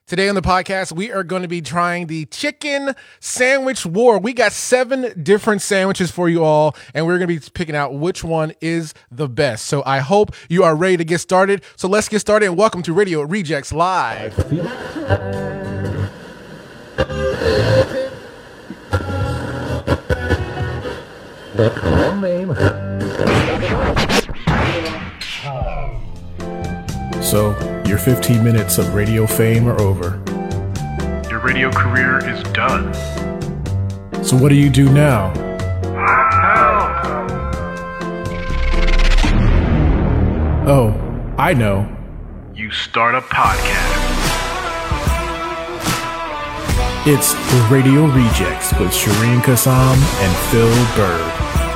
Today on the podcast, we are going to be trying the chicken sandwich war. We got 7 different sandwiches for you all, and we're going to be picking out which one is the best. So I hope you are ready to get started. So let's get started, and welcome to Radio Rejects Live. So, your 15 minutes of radio fame are over. Your radio career is done. So what do you do now? Oh, I know. You start a podcast. It's the Radio Rejects with Shireen Kassam and Phil Bird.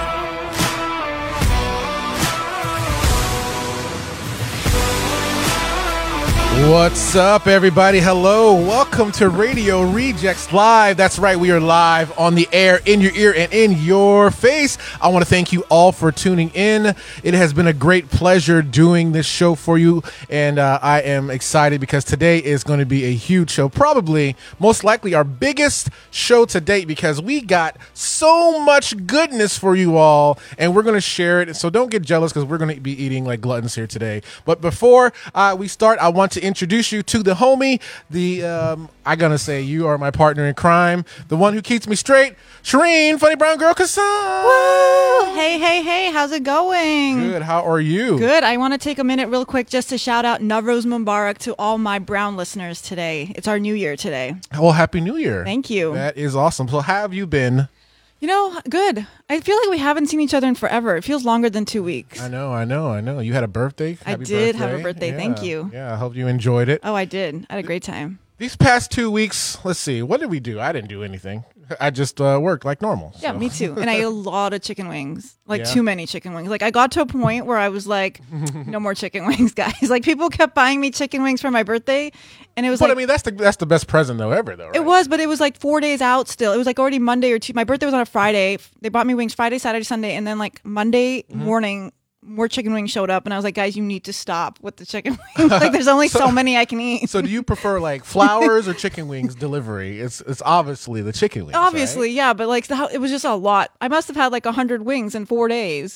What's up, everybody? Hello. Welcome to Radio Rejects Live. That's right. We are live on the air, in your ear and in your face. I want to thank you all for tuning in. It has been a great pleasure doing this show for you, and I am excited because today is going to be a huge show, probably most likely our biggest show to date, because we got so much goodness for you all, and we're going to share it. So don't get jealous, because we're going to be eating like gluttons here today. But before we start, I want to introduce you to the homie, I'm gonna say you are my partner in crime, the one who keeps me straight, Shireen, funny brown girl Kassam. Woo! Hey, how's it going? Good, how are you? Good. I want to take a minute real quick just to shout out Navroz Mubarak to all my brown listeners today. It's our new year today. Well, happy new year. Thank you. That is awesome. So how have you been? You know, good. I feel like we haven't seen each other in forever. It feels longer than 2 weeks. I know. You had a birthday? I did have a birthday. Yeah. Thank you. Yeah, I hope you enjoyed it. Oh, I did. I had a great time. These past 2 weeks, let's see, what did we do? I didn't do anything. I just worked like normal. Yeah, so. me too. And I ate a lot of chicken wings, like Yeah? too many chicken wings. Like I got to a point where I was like, no more chicken wings, guys. Like people kept buying me chicken wings for my birthday, and it was But like, I mean, that's the best present though ever though, right? It was, but it was like 4 days out still. It was like already Monday or Tuesday. My birthday was on a Friday. They bought me wings Friday, Saturday, Sunday, and then like Monday morning, more chicken wings showed up, and I was like, guys, you need to stop with the chicken wings. Like there's only so many I can eat. So do you prefer like flowers or chicken wings delivery? It's obviously the chicken wings. Obviously, right? yeah, but like it was just a lot. I must have had like 100 wings in 4 days.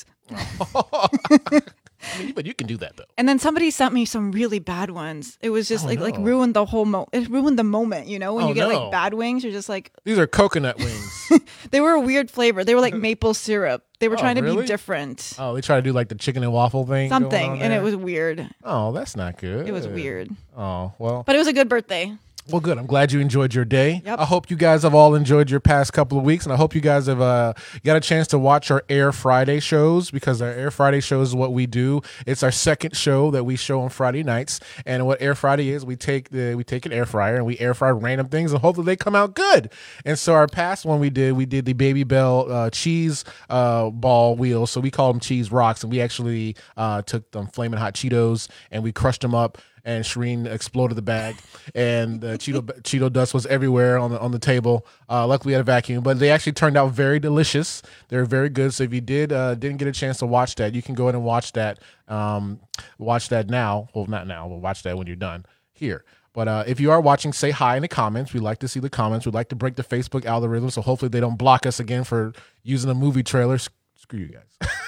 I mean, but you can do that though. And then somebody sent me some really bad ones. It was just like ruined the whole it ruined the moment, you know, when you get like bad wings, you're just like, these are coconut wings. they were a weird flavor. They were like maple syrup. They were trying to really? be different. Oh, they try to do like the chicken and waffle thing. going Something, on and there? it was weird. Oh, that's not good. It was weird. Oh, well. But it was a good birthday. Well, good. I'm glad you enjoyed your day. Yep. I hope you guys have all enjoyed your past couple of weeks, and I hope you guys have got a chance to watch our Air Friday shows, because our Air Friday shows is what we do. It's our second show that we show on Friday nights, and what Air Friday is, we take an air fryer and we air fry random things, and hopefully they come out good. And so our past one we did the Baby Bell cheese ball wheels, so we call them cheese rocks, and we actually took them Flamin' Hot Cheetos and we crushed them up. And Shireen exploded the bag, and the Cheeto dust was everywhere on the table. Luckily, we had a vacuum, but they actually turned out very delicious. They're very good. So if you didn't get a chance to watch that, you can go ahead and watch that. Watch that now. Well, not now. We'll watch that when you're done here. But if you are watching, say hi in the comments. We like to see the comments. We'd like to break the Facebook algorithm, so hopefully they don't block us again for using a movie trailer. Screw you guys.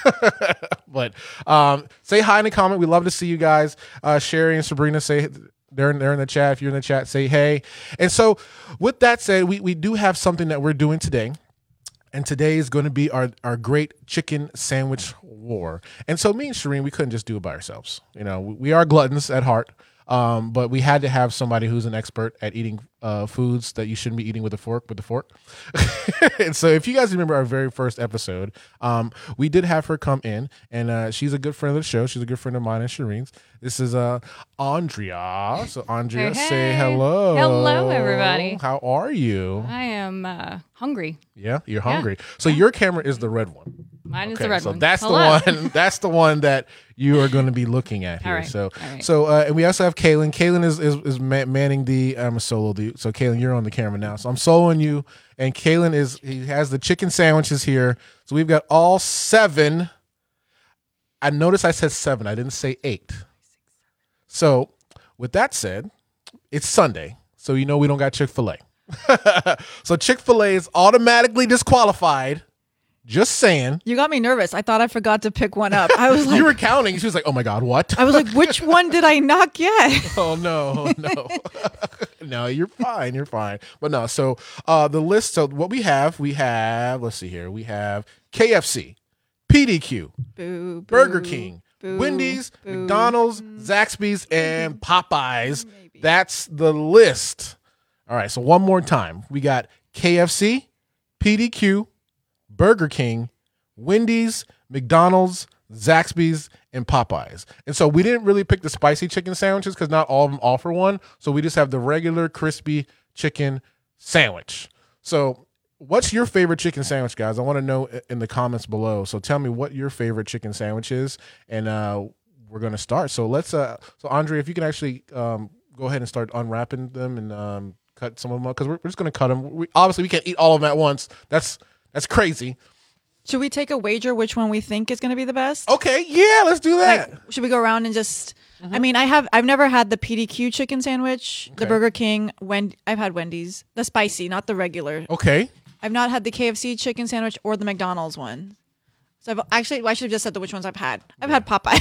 But say hi in the comment. We love to see you guys. Sherry and Sabrina, say they're in the chat. If you're in the chat, say hey. And so with that said, we do have something that we're doing today. And today is going to be our great chicken sandwich war. And so me and Shireen, we couldn't just do it by ourselves. You know, we are gluttons at heart. But we had to have somebody who's an expert at eating foods that you shouldn't be eating with a fork. And so if you guys remember our very first episode, we did have her come in, and she's a good friend of the show. She's a good friend of mine and Shireen's. This is Andrea. So Andrea, Hey. say hello. Hello, everybody. How are you? I am hungry. Yeah, you're hungry. So your camera is the red one. Mine is the red so one. that's Hello. the one. That's the one that you are going to be looking at here. All right. So, All right. so and we also have Kaylin. Kaylin is manning the. I'm a solo dude. So Kaylin, you're on the camera now. So I'm soloing you, and Kaylin he has the chicken sandwiches here. So we've got all 7. I noticed I said 7. I didn't say 8. So with that said, it's Sunday. so you know we don't got Chick-fil-A. So Chick-fil-A is automatically disqualified. Just saying. You got me nervous. I thought I forgot to pick one up. I was like, You were counting. She was like, oh my God, what? I was like, which one did I not get? Oh no. No, you're fine. You're fine. But no, so the list, so what we have, let's see here. We have KFC, PDQ, Boo, Burger boo, King, boo, Wendy's, boo. McDonald's, Zaxby's, and Popeyes. That's the list. All right, so one more time. We got KFC, PDQ, Burger King, Wendy's, McDonald's, Zaxby's, and Popeyes. And so we didn't really pick the spicy chicken sandwiches because not all of them offer one. So we just have the regular crispy chicken sandwich. So what's your favorite chicken sandwich, guys? I want to know in the comments below. So tell me what your favorite chicken sandwich is, and we're going to start. So let's so Andre, if you can actually go ahead and start unwrapping them and cut some of them up, because we're just going to cut them. Obviously, we can't eat all of them at once. That's crazy. Should we take a wager which one we think is going to be the best? Okay, yeah, let's do that. Like, should we go around and just? I mean, I've never had the PDQ chicken sandwich, the Okay. Burger King. I've had Wendy's, the spicy, not the regular. Okay. I've not had the KFC chicken sandwich or the McDonald's one. So I should have just said which ones I've had. I've had Popeye.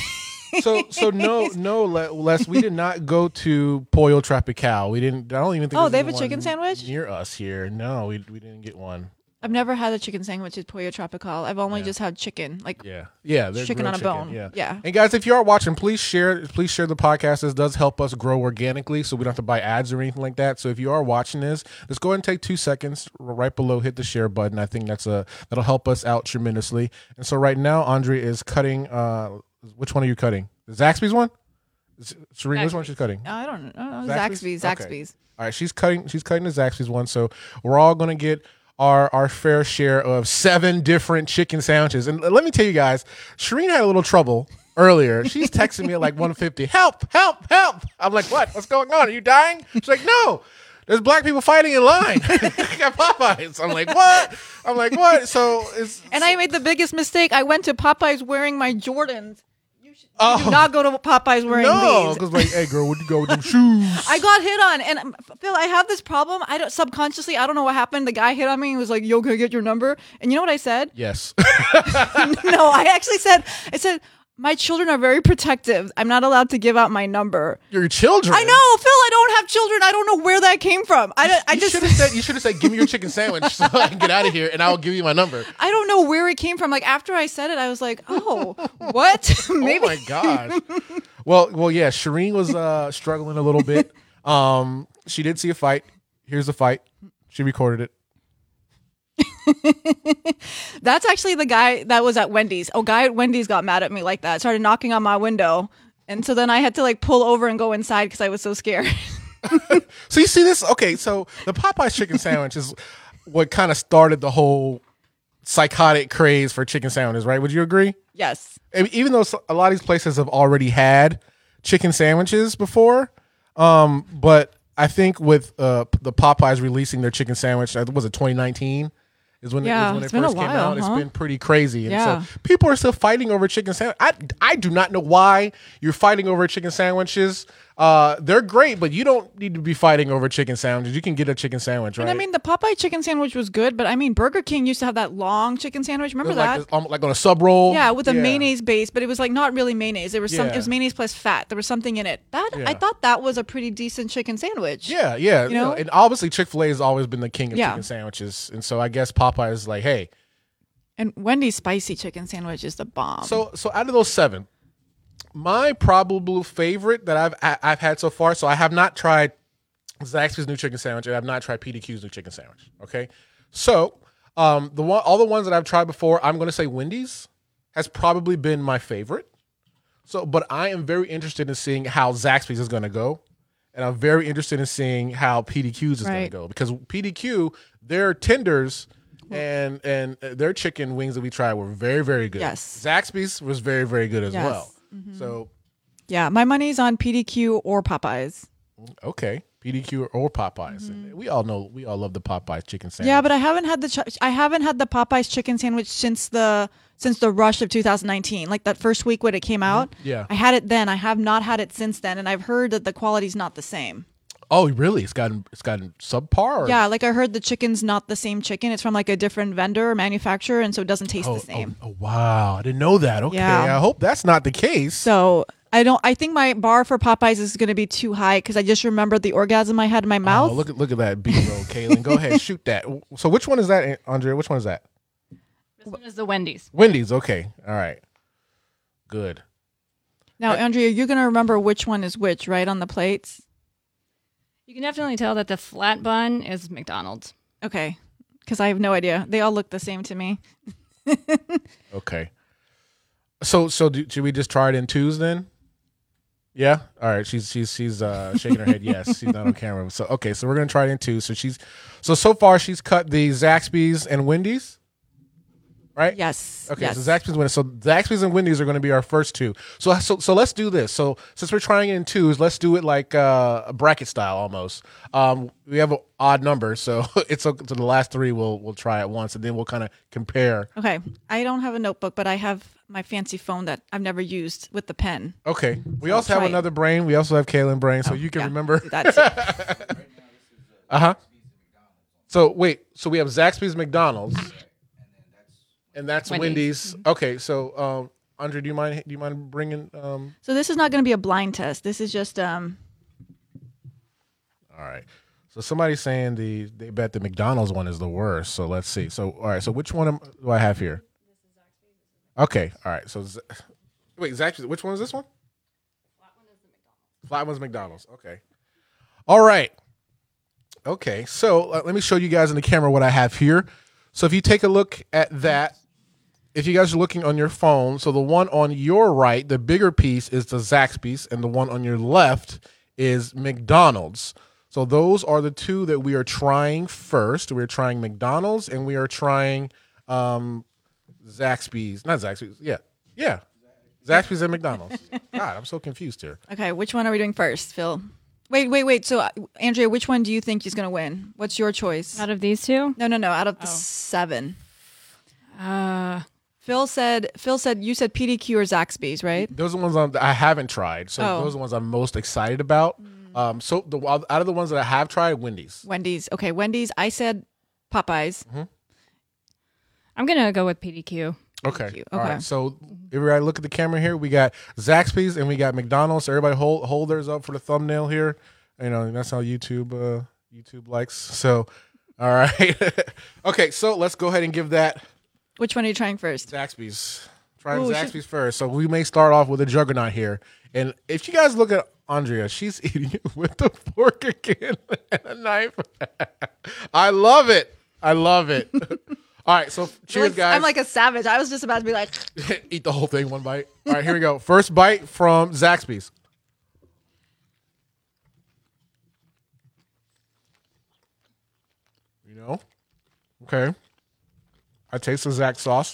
So no, Les, we did not go to Pollo Tropical. We didn't. I don't even think. Oh, there's they have a one chicken sandwich? near us here. No, we didn't get one. I've never had a chicken sandwich at Pollo Tropical. I've only just had chicken. Like, Yeah, they're Chicken grilled on a bone. Yeah. Yeah. And guys, if you are watching, please share the podcast. This does help us grow organically, so we don't have to buy ads or anything like that. So if you are watching this, just go ahead and take 2 seconds right below, hit the share button. I think that'll help us out tremendously. And so right now, Andre is cutting. Which one are you cutting? The Zaxby's one? Serene, which one she's cutting? I don't know. Zaxby's? Zaxby's. Okay. All right, she's cutting the Zaxby's one. So we're all gonna get our fair share of 7 different chicken sandwiches. And let me tell you guys, Shireen had a little trouble earlier. She's texting me at like 1:50. Help! I'm like, what? What's going on? Are you dying? She's like, no. There's black people fighting in line at Popeyes. I'm like, what? So it's And I made the biggest mistake. I went to Popeyes wearing my Jordans. You do not go to Popeyes wearing no, these. because like, hey girl, where'd you go with them shoes? I got hit on, and Phil, I have this problem. I don't know what happened. The guy hit on me and was like, "Yo, can I get your number?" And you know what I said? Yes. No, I actually said, my children are very protective. I'm not allowed to give out my number. Your children. I know, Phil. I don't have children. I don't know where that came from. You should have said, give me your chicken sandwich so I can get out of here, and I will give you my number. I don't know where it came from. Like after I said it, I was like, "Oh, what?" Maybe. Oh my gosh. Well, yeah. Shireen was struggling a little bit. She did see a fight. Here's the fight. She recorded it. That's actually the guy that was at Wendy's. Oh, guy at Wendy's got mad at me like that. Started knocking on my window, and so then I had to like pull over and go inside because I was so scared. So you see this? Okay, so the Popeyes chicken sandwich is what kind of started the whole psychotic craze for chicken sandwiches, right? Would you agree? Yes. I mean, even though a lot of these places have already had chicken sandwiches before, but I think with the Popeyes releasing their chicken sandwich, was it 2019? Is when Yeah, it it's been a first came while, out. It's huh? been pretty crazy. And Yeah. so people are still fighting over chicken sandwich. I do not know why you're fighting over chicken sandwiches. They're great, but you don't need to be fighting over chicken sandwiches. You can get a chicken sandwich, right? And I mean, the Popeye chicken sandwich was good, but I mean, Burger King used to have that long chicken sandwich. Remember that? like on a sub roll. Yeah, with a mayonnaise base, but it was like not really mayonnaise. There was Yeah. it was mayonnaise plus fat. There was something in it. Yeah. I thought that was a pretty decent chicken sandwich. Yeah. You know? And obviously Chick-fil-A has always been the king of Yeah. chicken sandwiches, and so I guess Popeye is like, hey. And Wendy's spicy chicken sandwich is the bomb. So out of those 7, my probable favorite that I've had so far. So I have not tried Zaxby's new chicken sandwich, and I've not tried PDQ's new chicken sandwich. Okay, so all the ones that I've tried before, I'm going to say Wendy's has probably been my favorite. So, but I am very interested in seeing how Zaxby's is going to go, and I'm very interested in seeing how PDQ's is going to Right. go, because PDQ, their tenders and their chicken wings that we tried were very, very good. Yes. Zaxby's was very, very good as Yes. well. So, yeah, my money's on PDQ or Popeyes. okay, PDQ or Popeyes. And we all love the Popeyes chicken sandwich. Yeah, but I haven't had the Popeyes chicken sandwich since the rush of 2019, like that first week when it came out. Yeah. I had it then. I have not had it since then, and I've heard that the quality's not the same. Oh, really? It's gotten subpar. Or? Yeah, like I heard the chicken's not the same chicken. It's from like a different vendor or manufacturer, and so it doesn't taste the same. Oh, wow. I didn't know that. Okay. Yeah. I hope that's not the case. So I think my bar for Popeyes is going to be too high because I just remembered the orgasm I had in my mouth. Oh, look at that B-roll, Kaylin. Go ahead, shoot that. So which one is that, Andrea? Which one is that? This one is the Wendy's. Wendy's. Okay. All right. Good. Now, Andrea, you're going to remember which one is which, right, on the plates? You can definitely tell that the flat bun is McDonald's. Okay, because I have no idea. They all look the same to me. Okay. So should we just try it in twos then? Yeah. All right. She's shaking her head. Yes, she's not on camera. So okay. So we're gonna try it in twos. So far she's cut the Zaxby's and Wendy's. Right? Yes. Okay, yes. so Zaxby's and Wendy's. So Zaxby's and Wendy's are going to be our first two. So let's do this. So since we're trying it in twos, let's do it like a bracket style almost. We have an odd number, so it's so the last three we'll try at once, and then we'll kind of compare. Okay. I don't have a notebook, but I have my fancy phone that I've never used with the pen. Okay. We So also have try it. another brain. We also have Kaylin brain, so you can Yeah, remember. do that too. So wait. So we have Zaxby's, McDonald's, and that's Wendy's. Okay. So Andre, do you mind bringing? So this is not going to be a blind test. This is just All right. So somebody's saying they bet the McDonald's one is the worst. So let's see. So all right. So which one do I have here? Okay. All right. So wait, Zaxby's. Which one is this one? Flat one's McDonald's. Okay. All right. Okay. So let me show you guys in the camera what I have here. So if you take a look at that, if you guys are looking on your phone, so the one on your right, the bigger piece is the Zaxby's, and the one on your left is McDonald's. So those are the two that we are trying first. We're trying McDonald's and we are trying Zaxby's. Not Zaxby's. Yeah. Zaxby's and McDonald's. God, I'm so confused here. okay. Which one are we doing first, Phil? Wait. So Andrea, which one do you think is going to win? What's your choice? Out of these two? No. Out of the 7. Phil said you said PDQ or Zaxby's, right? Those are the ones I haven't tried. So those are the ones I'm most excited about. So out of the ones that I have tried, Wendy's. Wendy's. Okay, Wendy's. I said Popeyes. Mm-hmm. I'm going to go with PDQ. Okay. All Okay. right. So everybody look at the camera here. We got Zaxby's and we got McDonald's. So everybody hold theirs up for the thumbnail here. You know, that's how YouTube likes. So, all right. Okay. So let's go ahead and give that Which one are you trying first? Zaxby's. Try Ooh, Zaxby's first. So we may start off with a juggernaut here. And if you guys look at Andrea, she's eating it with a fork again and a knife. I love it. All right, so cheers, guys. I'm like a savage. I was just about to be like, Eat the whole thing, one bite. All right, here we go. First bite from Zaxby's. You know? Okay. I taste the Zax sauce.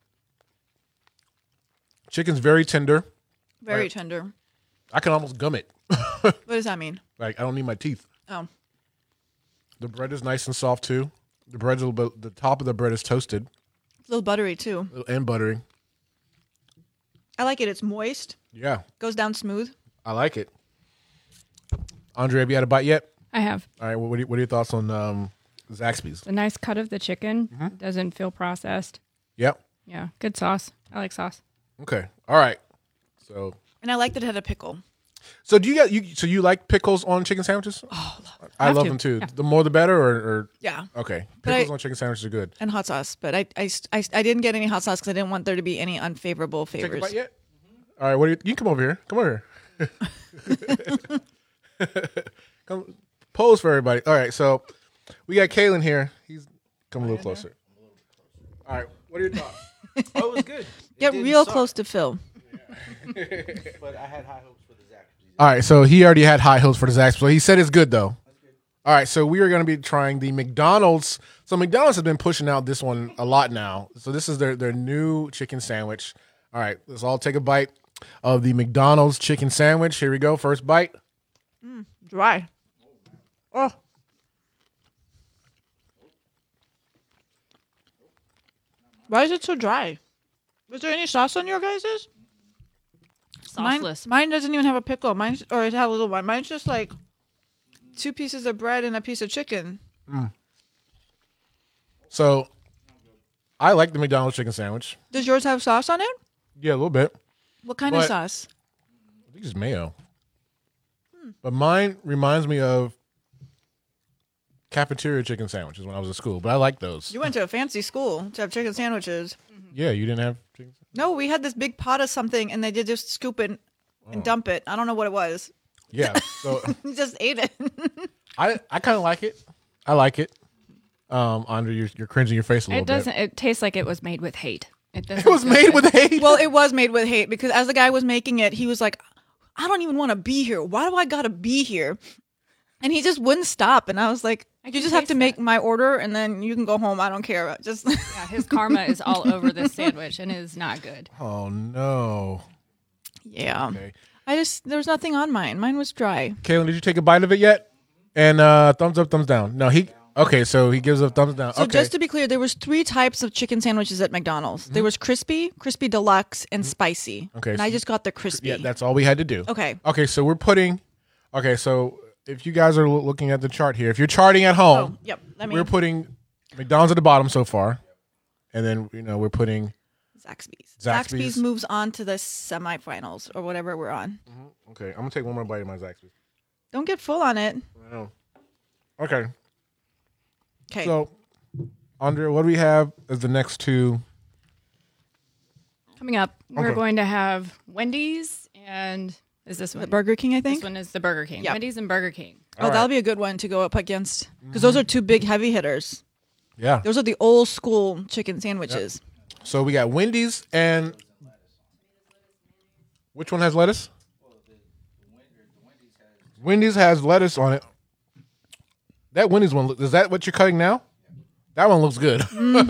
Chicken's very tender. very Right. tender. I can almost gum it. What does that mean? Like, I don't need my teeth. Oh, The bread is nice and soft, too. The bread's a little bit, the top of the bread is toasted it's a little buttery too. and buttery. I like it. It's moist. Yeah, Goes down smooth. I like it. Andre, have you had a bite yet? I have. All right, what are your thoughts on Zaxby's? A nice cut of the chicken. Mm-hmm. Doesn't feel processed. Yep. Yeah, good sauce. I like sauce. Okay. All right. So And I like that it had a pickle. do you like pickles on chicken sandwiches? Oh, I Have love to. them too. Yeah. The more the better, or yeah. okay. But Pickles I- on chicken sandwiches are good. And hot sauce. But I didn't get any hot sauce because I didn't want there to be any unfavorable Take a favors. bite yet? All right. You can come over here. Come over here. Come pose for everybody. All right. So we got Kaylin here. He's come a little closer. All right. What are your thoughts? Oh, it was good. Get real close to Phil. But I had high hopes for the Zaxby's. All right. So he already had high hopes for the Zaxby's. So he said it's good though. All right. So we are going to be trying the McDonald's. So McDonald's has been pushing out this one a lot now. So this is their new chicken sandwich. All right. Let's all take a bite of the McDonald's chicken sandwich. Here we go. First bite. Dry. Oh. Why is it so dry? Was there any sauce on your guys's? Sauceless. Mine doesn't even have a pickle. Or it had a little one. Mine's just like 2 pieces of bread and a piece of chicken. So, I like the McDonald's chicken sandwich. Does yours have sauce on it? Yeah, a little bit. What kind of But- sauce? I think it's mayo. But mine reminds me of cafeteria chicken sandwiches when I was at school. But I like those. You went to a fancy school to have chicken sandwiches. Yeah, you didn't have chicken sandwiches? No, we had this big pot of something, and they did just scoop it and dump it. I don't know what it was. Yeah. So You just ate it. I kind of like it. I like it. Andre, you're cringing your face a little It bit. doesn't. It tastes like it was made with hate. It doesn't. It was made with hate. Well, it was made with hate because as the guy was making it, he was like, I don't even want to be here. Why do I got to be here? And he just wouldn't stop. And I was like, you can just have to taste make that. my order and then you can go home. I don't care. Just Yeah, his karma is all over this sandwich, and it is not good. Oh no. yeah. Okay. There was nothing on mine. Mine was dry. Kaylin, did you take a bite of it yet? And thumbs up, thumbs down. No, so he gives a thumbs down. So okay. just to be clear, there was 3 types of chicken sandwiches at McDonald's. There was crispy deluxe, and spicy. Okay, And so- I just got the crispy. Yeah, that's all we had to do. Okay. Okay, so we're putting. Okay, so if you guys are looking at the chart here, if you're charting at home, Oh, yep. Let me. we're putting McDonald's at the bottom so far, and then we're putting. Zaxby's. Zaxby's. Zaxby's moves on to the semifinals or whatever we're on. Okay, I'm gonna take one more bite of my Zaxby's. Don't get full on it. I know. Okay, Okay. so Andre, what do we have as the next 2? Coming up, we're Okay. going to have Wendy's and is this the one? Burger King, I think. This one is the Burger King. Yep. Wendy's and Burger King. Oh, that'll be a good one to go up against because those are 2 big heavy hitters. Yeah. Those are the old school chicken sandwiches. So we got Wendy's and which one has lettuce? Wendy's has lettuce on it. That Wendy's one, is that what you're cutting now? That one looks good.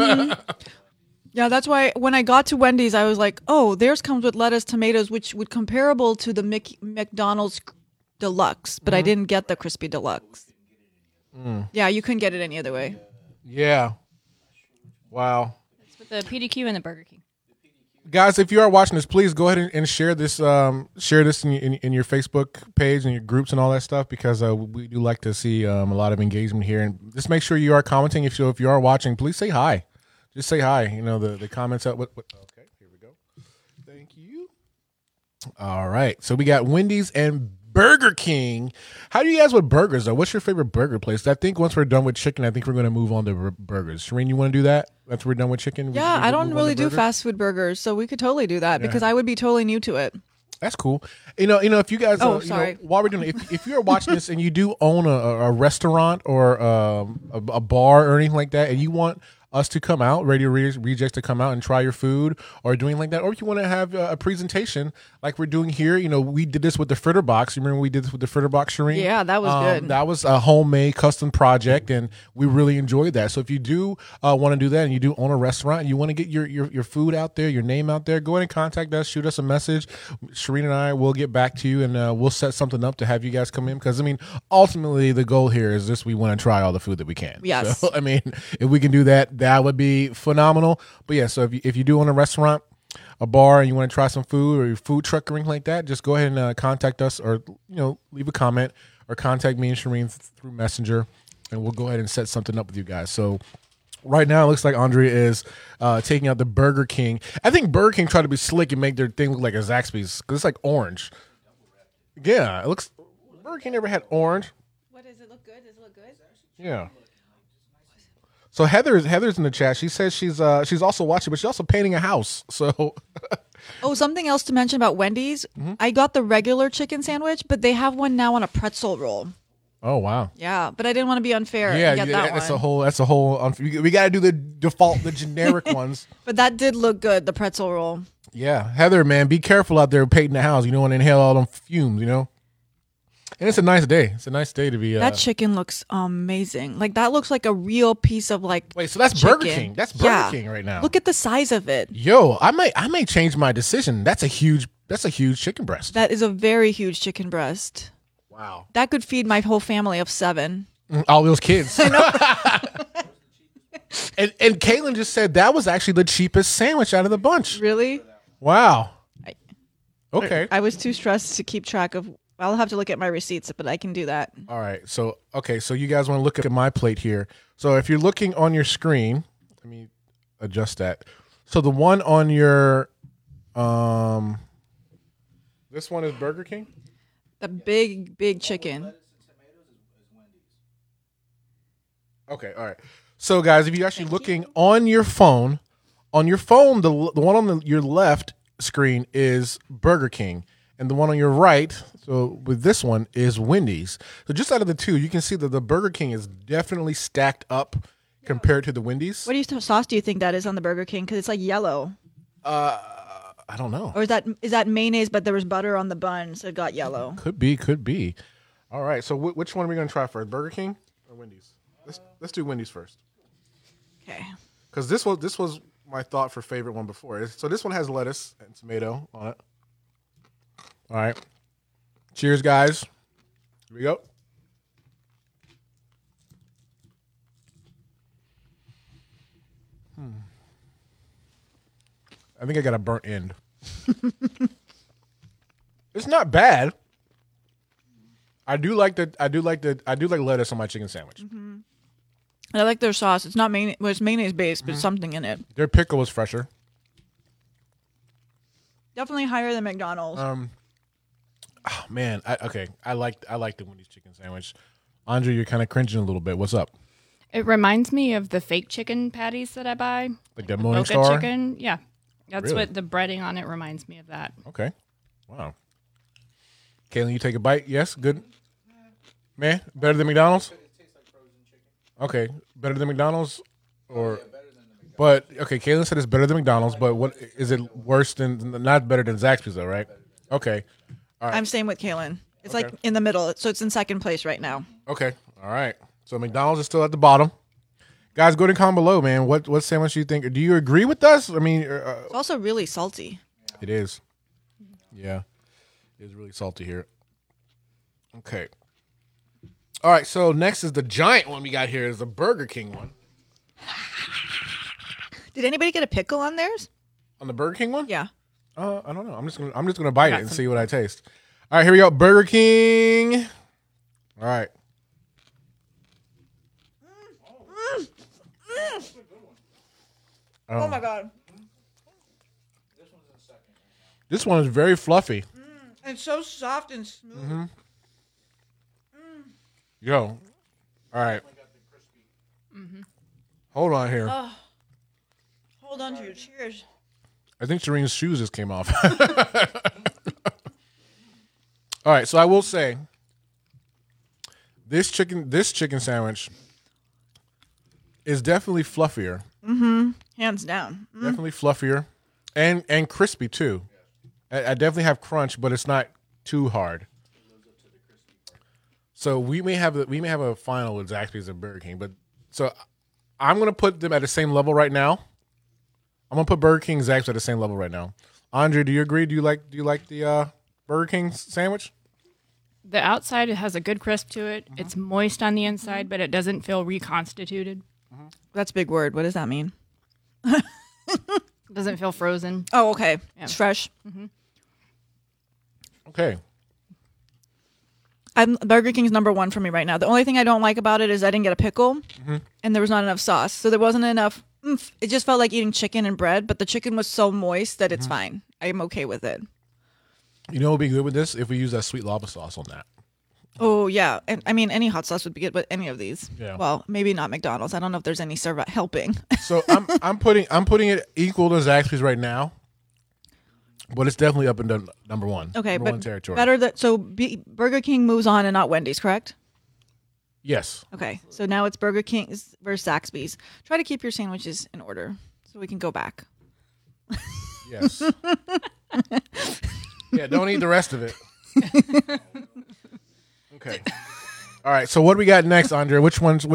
Yeah, that's why when I got to Wendy's, I was like, oh, theirs comes with lettuce, tomatoes, which would comparable to the McDonald's Deluxe, but I didn't get the crispy deluxe. Yeah, you couldn't get it any other way. Yeah. Wow. It's with the PDQ and the Burger King. Guys, if you are watching this, please go ahead and share this. Share this in your Facebook page and your groups and all that stuff because we do like to see a lot of engagement here. And just make sure you are commenting. If you are watching, please say hi. Just say hi. The comments up. Okay, here we go. Thank you. All right, so we got Wendy's and Burger King. How do you guys with burgers though? What's your favorite burger place? I think once we're done with chicken, I think we're going to move on to burgers. Shireen, you want to do that? After we're done with chicken? Yeah, I don't move on really to do burger? fast food burgers, so we could totally do that because I would be totally new to it. That's cool. If you guys, Oh, sorry. while we're doing, if you're watching this and you do own a restaurant or a bar or anything like that, and you want us to come out, Radio Rejects to come out and try your food or doing like that, or if you want to have a presentation like we're doing here, we did this with the fritter box. You remember we did this with the fritter box, Shireen? Yeah, that was good. That was a homemade custom project, and we really enjoyed that. So if you do want to do that and you do own a restaurant and you want to get your food out there, your name out there, go ahead and contact us, shoot us a message. Shireen and I will get back to you, and we'll set something up to have you guys come in because, ultimately the goal here is this: we want to try all the food that we can. Yes. So, if we can do that, that would be phenomenal. But yeah, so if you do own a restaurant, a bar, and you want to try some food or your food truck or anything like that, just go ahead and contact us or leave a comment or contact me and Shireen through Messenger, and we'll go ahead and set something up with you guys. So right now it looks like Andre is taking out the Burger King. I think Burger King tried to be slick and make their thing look like a Zaxby's because it's like orange. Yeah, it looks. Burger King never had orange. What does it look good? Does it look good? Yeah. So Heather's in the chat. She says she's also watching, but she's also painting a house. So Oh, something else to mention about Wendy's. I got the regular chicken sandwich, but they have one now on a pretzel roll. oh wow. Yeah, but I didn't want to be unfair. Yeah, and get that that's one. a whole. We got to do the default, the generic ones. But that did look good, the pretzel roll. Yeah, Heather, man, be careful out there painting the house. You don't want to inhale all them fumes. And it's a nice day. It's a nice day to be. That chicken looks amazing. Like that looks like a real piece of like. Wait, so that's chicken. Burger King. That's Burger King right now. Look at the size of it. Yo, I may change my decision. That's a huge chicken breast. That is a very huge chicken breast. Wow. That could feed my whole family of 7. All those kids. and Caitlin just said that was actually the cheapest sandwich out of the bunch. Really? Wow. Okay. I was too stressed to keep track of I'll have to look at my receipts, but I can do that. All right. So you guys want to look at my plate here. So if you're looking on your screen, let me adjust that. So the one on your this one is Burger King? The big chicken. Okay, all right. So guys, if you're actually looking on your phone, the one on your left screen is Burger King, and the one on your right, so with this one, is Wendy's. So just out of the two, you can see that the Burger King is definitely stacked up compared to the Wendy's. What sauce do you think that is on the Burger King? Because it's like yellow. I don't know. Or is that mayonnaise, but there was butter on the bun, so it got yellow? Could be. All right. So which one are we going to try first, Burger King or Wendy's? Let's do Wendy's first. Okay. Because this was my thought for favorite one before. So this one has lettuce and tomato on it. All right. Cheers, guys. Here we go. I think I got a burnt end. It's not bad. I do like lettuce on my chicken sandwich. Mm-hmm. I like their sauce. It's not it's mayonnaise based, but it's something in it. Their pickle was fresher. Definitely higher than McDonald's. Oh, man, I like the Wendy's chicken sandwich. Andre, you're kind of cringing a little bit. What's up? It reminds me of the fake chicken patties that I buy. Like that Boca Morningstar? chicken. Yeah. That's Really? what the breading on it reminds me of that. Okay. Wow. Kaylin, you take a bite? Yes? Good? Man, better than McDonald's? Okay. Better than McDonald's? Or but okay, Kaylin said it's better than McDonald's, but what is it worse than not better than Zaxby's though, right? Okay. All right. I'm staying with Kaylin. It's Okay. like in the middle, so it's in second place right now. Okay. All right. So McDonald's is still at the bottom. Guys, go to comment below, man. What sandwich do you think? Do you agree with us? I mean, It's also really salty. it is. Yeah. It's really salty here. Okay. All right. So next is the giant one we got here is the Burger King one. Did anybody get a pickle on theirs? On the Burger King one? Yeah. I don't know. I'm just gonna bite it and see what I taste. All right, here we go. Burger King. All right. Oh my god. This one is very fluffy. It's so soft and smooth. Yo. All right. Hold on here. Hold on to your cheers. I think Shireen's shoes just came off. All right, so I will say this chicken sandwich is definitely fluffier. Hands down. Definitely fluffier and crispy too. I definitely have crunch, but it's not too hard. So we may have a final with Zaxby's and Burger King, but so I'm gonna put them at the same level right now. I'm gonna put Burger King and Zaxby's at the same level right now. Andre, do you agree? Do you like the Burger King sandwich? The outside has a good crisp to it. It's moist on the inside, but it doesn't feel reconstituted. That's a big word. What does that mean? Doesn't feel frozen. Oh, okay. Yeah. It's fresh. Okay. Burger King's number one for me right now. The only thing I don't like about it is I didn't get a pickle, and there was not enough sauce, so there wasn't enough oomph. It just felt like eating chicken and bread, but the chicken was so moist that it's fine. I'm okay with it. You know what would be good with this if we use that sweet lava sauce on that. Oh yeah, and I mean any hot sauce would be good with any of these. Yeah. Well, maybe not McDonald's. I don't know if there's any helping. So I'm putting it equal to Zaxby's right now, but it's definitely up in the number one. Okay, number but one territory. better that. So Burger King moves on and not Wendy's, correct? Yes. Okay, so now it's Burger King versus Zaxby's. Try to keep your sandwiches in order so we can go back. Yes. Yeah. Don't eat the rest of it. Okay. All right. So what do we got next, Andre? Which ones?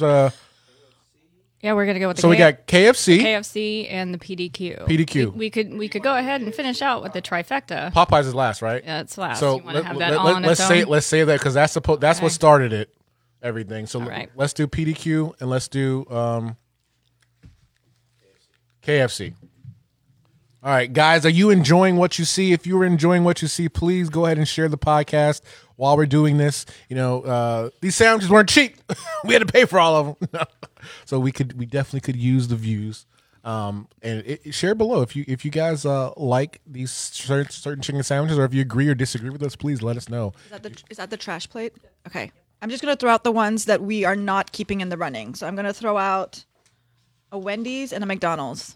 Yeah, we're gonna go with the So we got KFC, KFC and the PDQ. PDQ. We could go ahead and finish out with the trifecta. Popeyes is last, right? Yeah, it's last. So you want to have that all on let's its say own? let's say that because that's Okay. what started it, everything. So All right. let's do PDQ and let's do KFC. All right, guys, are you enjoying what you see? If you're enjoying what you see, please go ahead and share the podcast while we're doing this. You know, these sandwiches weren't cheap. We had to pay for all of them. So we definitely could use the views. And share below if you guys like these certain chicken sandwiches, or if you agree or disagree with us, please let us know. Is that the trash plate? Okay. I'm just going to throw out the ones that we are not keeping in the running. So I'm going to throw out a Wendy's and a McDonald's.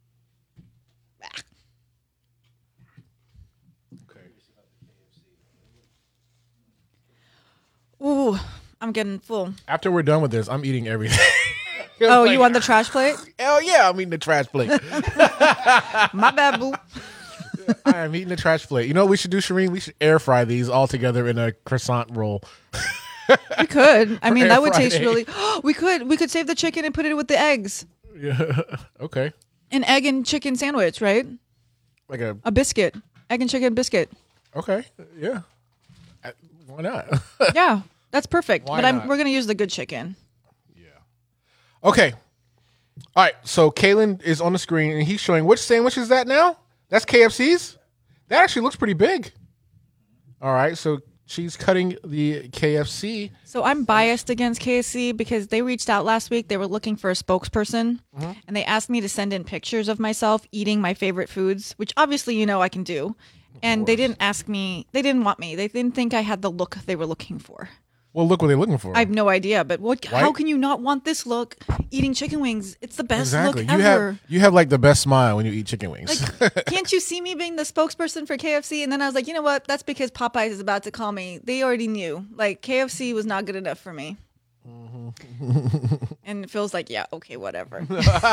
Ooh, I'm getting full. After we're done with this, I'm eating everything. Oh, you want the trash plate? Hell yeah, I'm eating the trash plate. My bad, boo. I am eating the trash plate. You know what we should do, Shireen? We should air fry these all together in a croissant roll. We could. I mean, Air that would Friday. taste really. We could save the chicken and put it with the eggs. Yeah. Okay. An egg and chicken sandwich, right? Like a biscuit. Egg and chicken biscuit. okay. Yeah. Why not? Yeah, that's perfect. Why But not? we're going to use the good chicken. Okay. All right. So Kaylin is on the screen and he's showing which sandwich is that now? That's KFC's? That actually looks pretty big. All right. So she's cutting the KFC. So I'm biased against KFC because they reached out last week. They were looking for a spokesperson, and they asked me to send in pictures of myself eating my favorite foods, which obviously I can do. And they didn't ask me. They didn't want me. They didn't think I had the look they were looking for. Well, look what they're looking for. I have no idea, but how Right? can you not want this look eating chicken wings? It's the best Exactly. look You ever. have like the best smile when you eat chicken wings. Like, can't you see me being the spokesperson for KFC? And then I was like, you know what? That's because Popeyes is about to call me. They already knew. Like, KFC was not good enough for me. And it feels like, yeah, okay, whatever.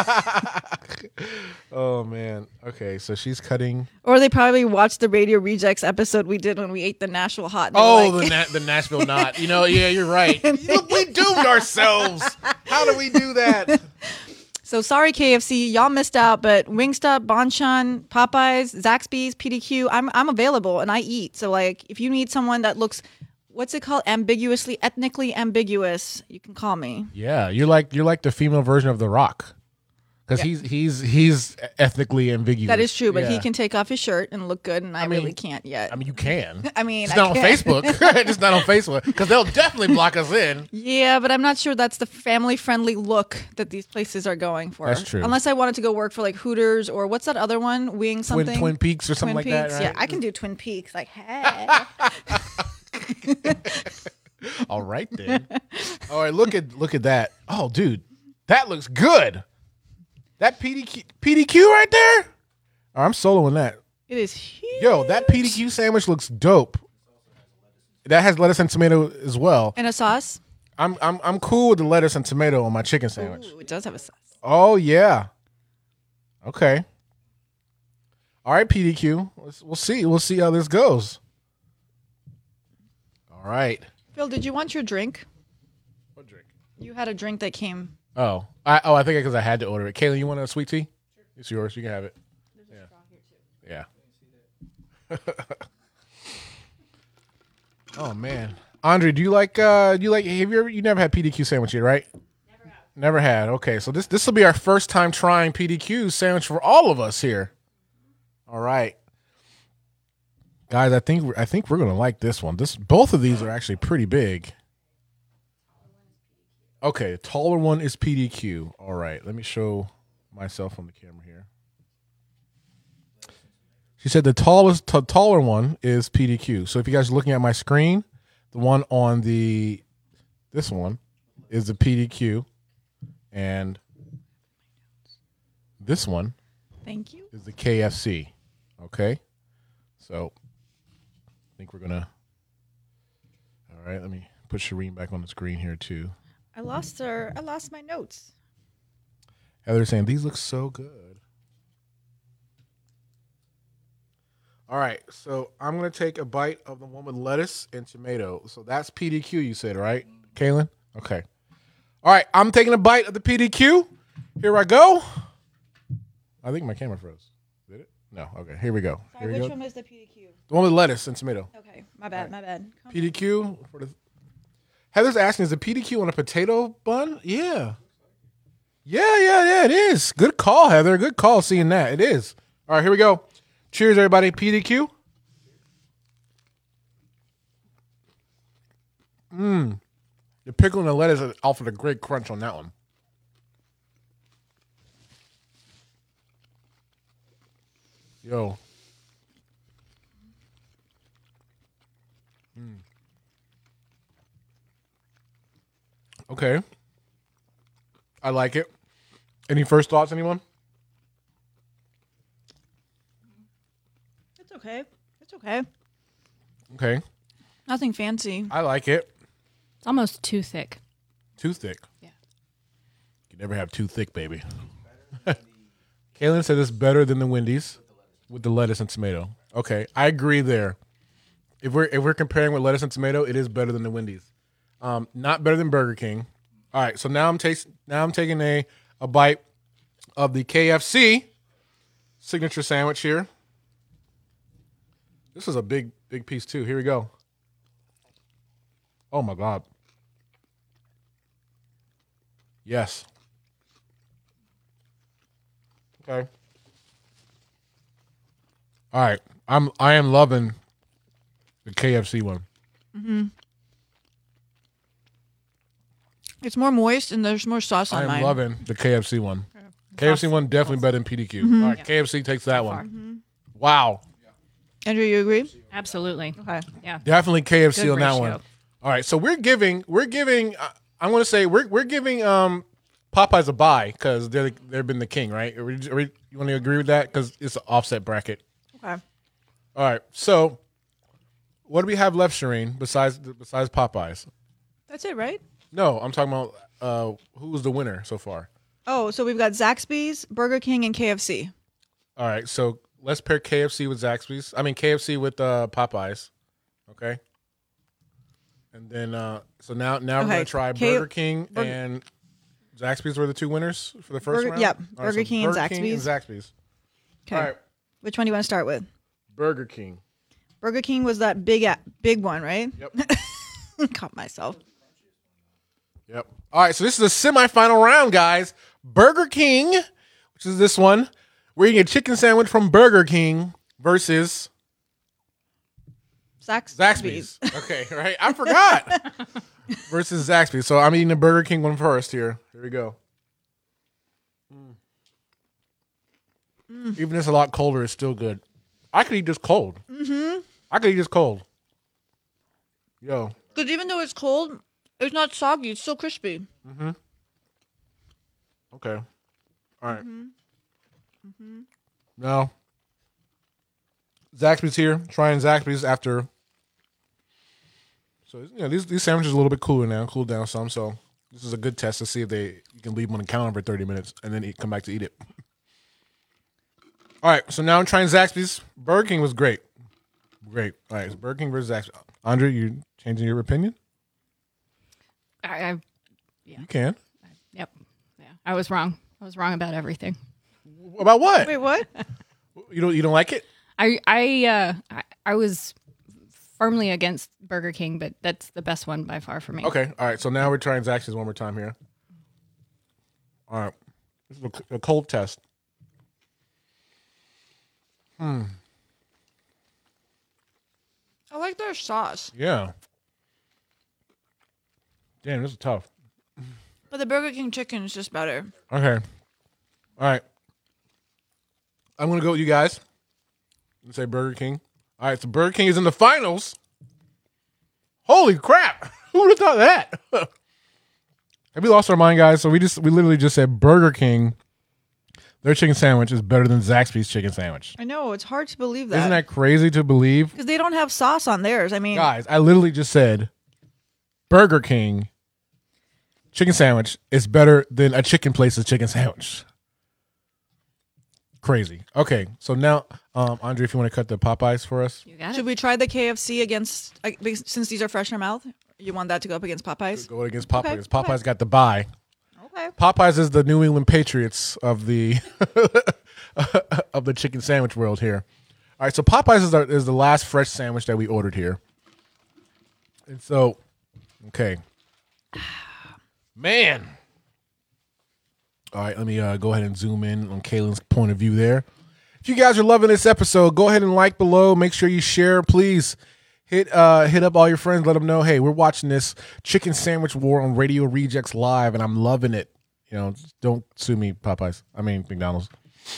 Oh man. Okay, so she's cutting. Or they probably watched the Radio Rejects episode we did when we ate the Nashville hot. And they were Oh, like, the Nashville knot. Yeah, you're right. Look, we doomed ourselves. How do we do that? So sorry, KFC, y'all missed out. But Wingstop, Bonchon, Popeyes, Zaxby's, PDQ, I'm available and I eat. So like, if you need someone that looks, what's it called, ethnically ambiguous, you can call me. Yeah, you're like the female version of The Rock, because he's ethnically ambiguous. That is true, but he Yeah. can take off his shirt and look good, and I mean- really can't yet. I mean, you can. I mean, It's I not on can't. Facebook. It's not on Facebook because they'll definitely block us in. Yeah, but I'm not sure that's the family-friendly look that these places are going for. That's true. Unless I wanted to go work for like Hooters or what's that other one? Wing something? Twin Peaks or something Twin like that. Peaks. Right? Yeah, I can do Twin Peaks. Like, hey. All right then. All right, look at that. Oh, dude, that looks good. That PDQ right there. Oh, I'm soloing that. It is huge. Yo, that PDQ sandwich looks dope. That has lettuce and tomato as well. And a sauce? I'm cool with the lettuce and tomato on my chicken sandwich. Ooh, it does have a sauce. Oh yeah. Okay. All right, PDQ. We'll see. We'll see how this goes. All right. Phil, did you want your drink? What drink? You had a drink that came. Oh, I think because I had to order it. Kayla, you want a sweet tea? Sure. It's yours. You can have it. There's a straw here too. Yeah. Oh man, Andre, do you like? Have you never had PDQ sandwich yet, right? Never had. Okay, so this will be our first time trying PDQ sandwich for all of us here. All right, guys, I think we're gonna like this one. Both of these are actually pretty big. Okay, the taller one is PDQ. All right, let me show myself on the camera here. She said the taller one is PDQ. So if you guys are looking at my screen, the one on this one is the PDQ, and this one Thank you. is the KFC. Okay, so I think we're gonna. All right, let me put Shireen back on the screen here too. I lost my notes. Heather's saying these look so good. All right, so I'm gonna take a bite of the one with lettuce and tomato. So that's PDQ, you said, right, Kaylin? Okay. All right, I'm taking a bite of the PDQ. Here I go. I think my camera froze. Did it? No. Okay. Here we go. Sorry, Here we which go. one was the PDQ? The one with lettuce and tomato. Okay, my bad, my bad. PDQ for the. Heather's asking, is the PDQ on a potato bun? Yeah. Yeah. It is. Good call, Heather. Good call seeing that. It is. All right, here we go. Cheers, everybody. PDQ. The pickle and the lettuce offered a great crunch on that one. Yo. Okay. I like it. Any first thoughts, anyone? It's okay. It's okay. Okay. Nothing fancy. I like it. It's almost too thick. Too thick. Yeah. You can never have too thick, baby. Kaylin said it's better than the Wendy's with the lettuce and tomato. Okay, I agree there. If we're comparing with lettuce and tomato, it is better than the Wendy's. Not better than Burger King. All right, so now I'm taking a bite of the KFC signature sandwich here. This is a big piece too. Here we go. Oh my God. Yes. Okay. All right. I am loving the KFC one. It's more moist and there's more sauce on I am mine. loving the KFC one. KFC one definitely better than PDQ. All right, KFC takes that one. Wow. Andrew, you agree? Absolutely. Okay. Yeah. Definitely KFC Good on that ratio. one. All right, so we're giving. I'm going to say we're giving Popeyes a bye because they've been the king, right? You want to agree with that because it's an offset bracket. Okay. All right, so what do we have left, Shireen? Besides Popeyes? That's it, right? No, I'm talking about who was the winner so far. Oh, so we've got Zaxby's, Burger King, and KFC. All right, so let's pair KFC with Zaxby's. I mean KFC with Popeyes. Okay. And then so now we're gonna try Burger King and Zaxby's were the two winners for the first round. Yep, All right, Burger King and Burger King and Zaxby's. Zaxby's. Okay. All right, Which one do you want to start with? Burger King. Burger King was that big one, right? Yep. Caught myself. Yep. All right, so this is the semifinal round, guys. Burger King, which is this one. We're eating a chicken sandwich from Burger King versus Zaxby's. Okay, right. I forgot. Versus Zaxby's. So I'm eating the Burger King one first here. Here we go. Even if it's a lot colder, it's still good. I could eat this cold. I could eat this cold. Yo. Because even though it's cold, it's not soggy. It's still crispy. Okay. All right. Now, Zaxby's here. Trying Zaxby's after. So these sandwiches are a little bit cooler now, cooled down some. So this is a good test to see if you can leave them on the counter for 30 minutes and then come back to eat it. All right. So now I'm trying Zaxby's. Burger King was great. Great. All right. It's Burger King versus Zaxby's. Andre, you changing your opinion? You can. Yep. Yeah. I was wrong. I was wrong about everything. About what? Wait, what? You don't like it? I was firmly against Burger King, but that's the best one by far for me. Okay. All right. So now we're trying Zaxby's one more time here. All right. This is a cold test. I like their sauce. Yeah. Damn, this is tough. But the Burger King chicken is just better. Okay. All right. I'm going to go with you guys and say Burger King. All right, so Burger King is in the finals. Holy crap. Who would have thought that? Have we lost our mind, guys? So we literally just said Burger King, their chicken sandwich is better than Zaxby's chicken sandwich. I know. It's hard to believe that. Isn't that crazy to believe? Because they don't have sauce on theirs. I mean, Guys, I literally just said Burger King chicken sandwich is better than a chicken place's chicken sandwich. Crazy. Okay, so now, Andre, if you want to cut the Popeyes for us. You got should it. we try the KFC against, since these are fresh in our mouth? You want that to go up against Popeyes? Go against Popeyes. Okay, Because Popeyes got the bye. Okay. Popeyes is the New England Patriots of the of the chicken sandwich world here. All right, so Popeyes is the last fresh sandwich that we ordered here. And so, okay. Man. All right, let me go ahead and zoom in on Kaylin's point of view there. If you guys are loving this episode, go ahead and like below. Make sure you share, please. Hit up all your friends. Let them know, hey, we're watching this chicken sandwich war on Radio Rejects live, and I'm loving it. You know, don't sue me, Popeyes. I mean, McDonald's.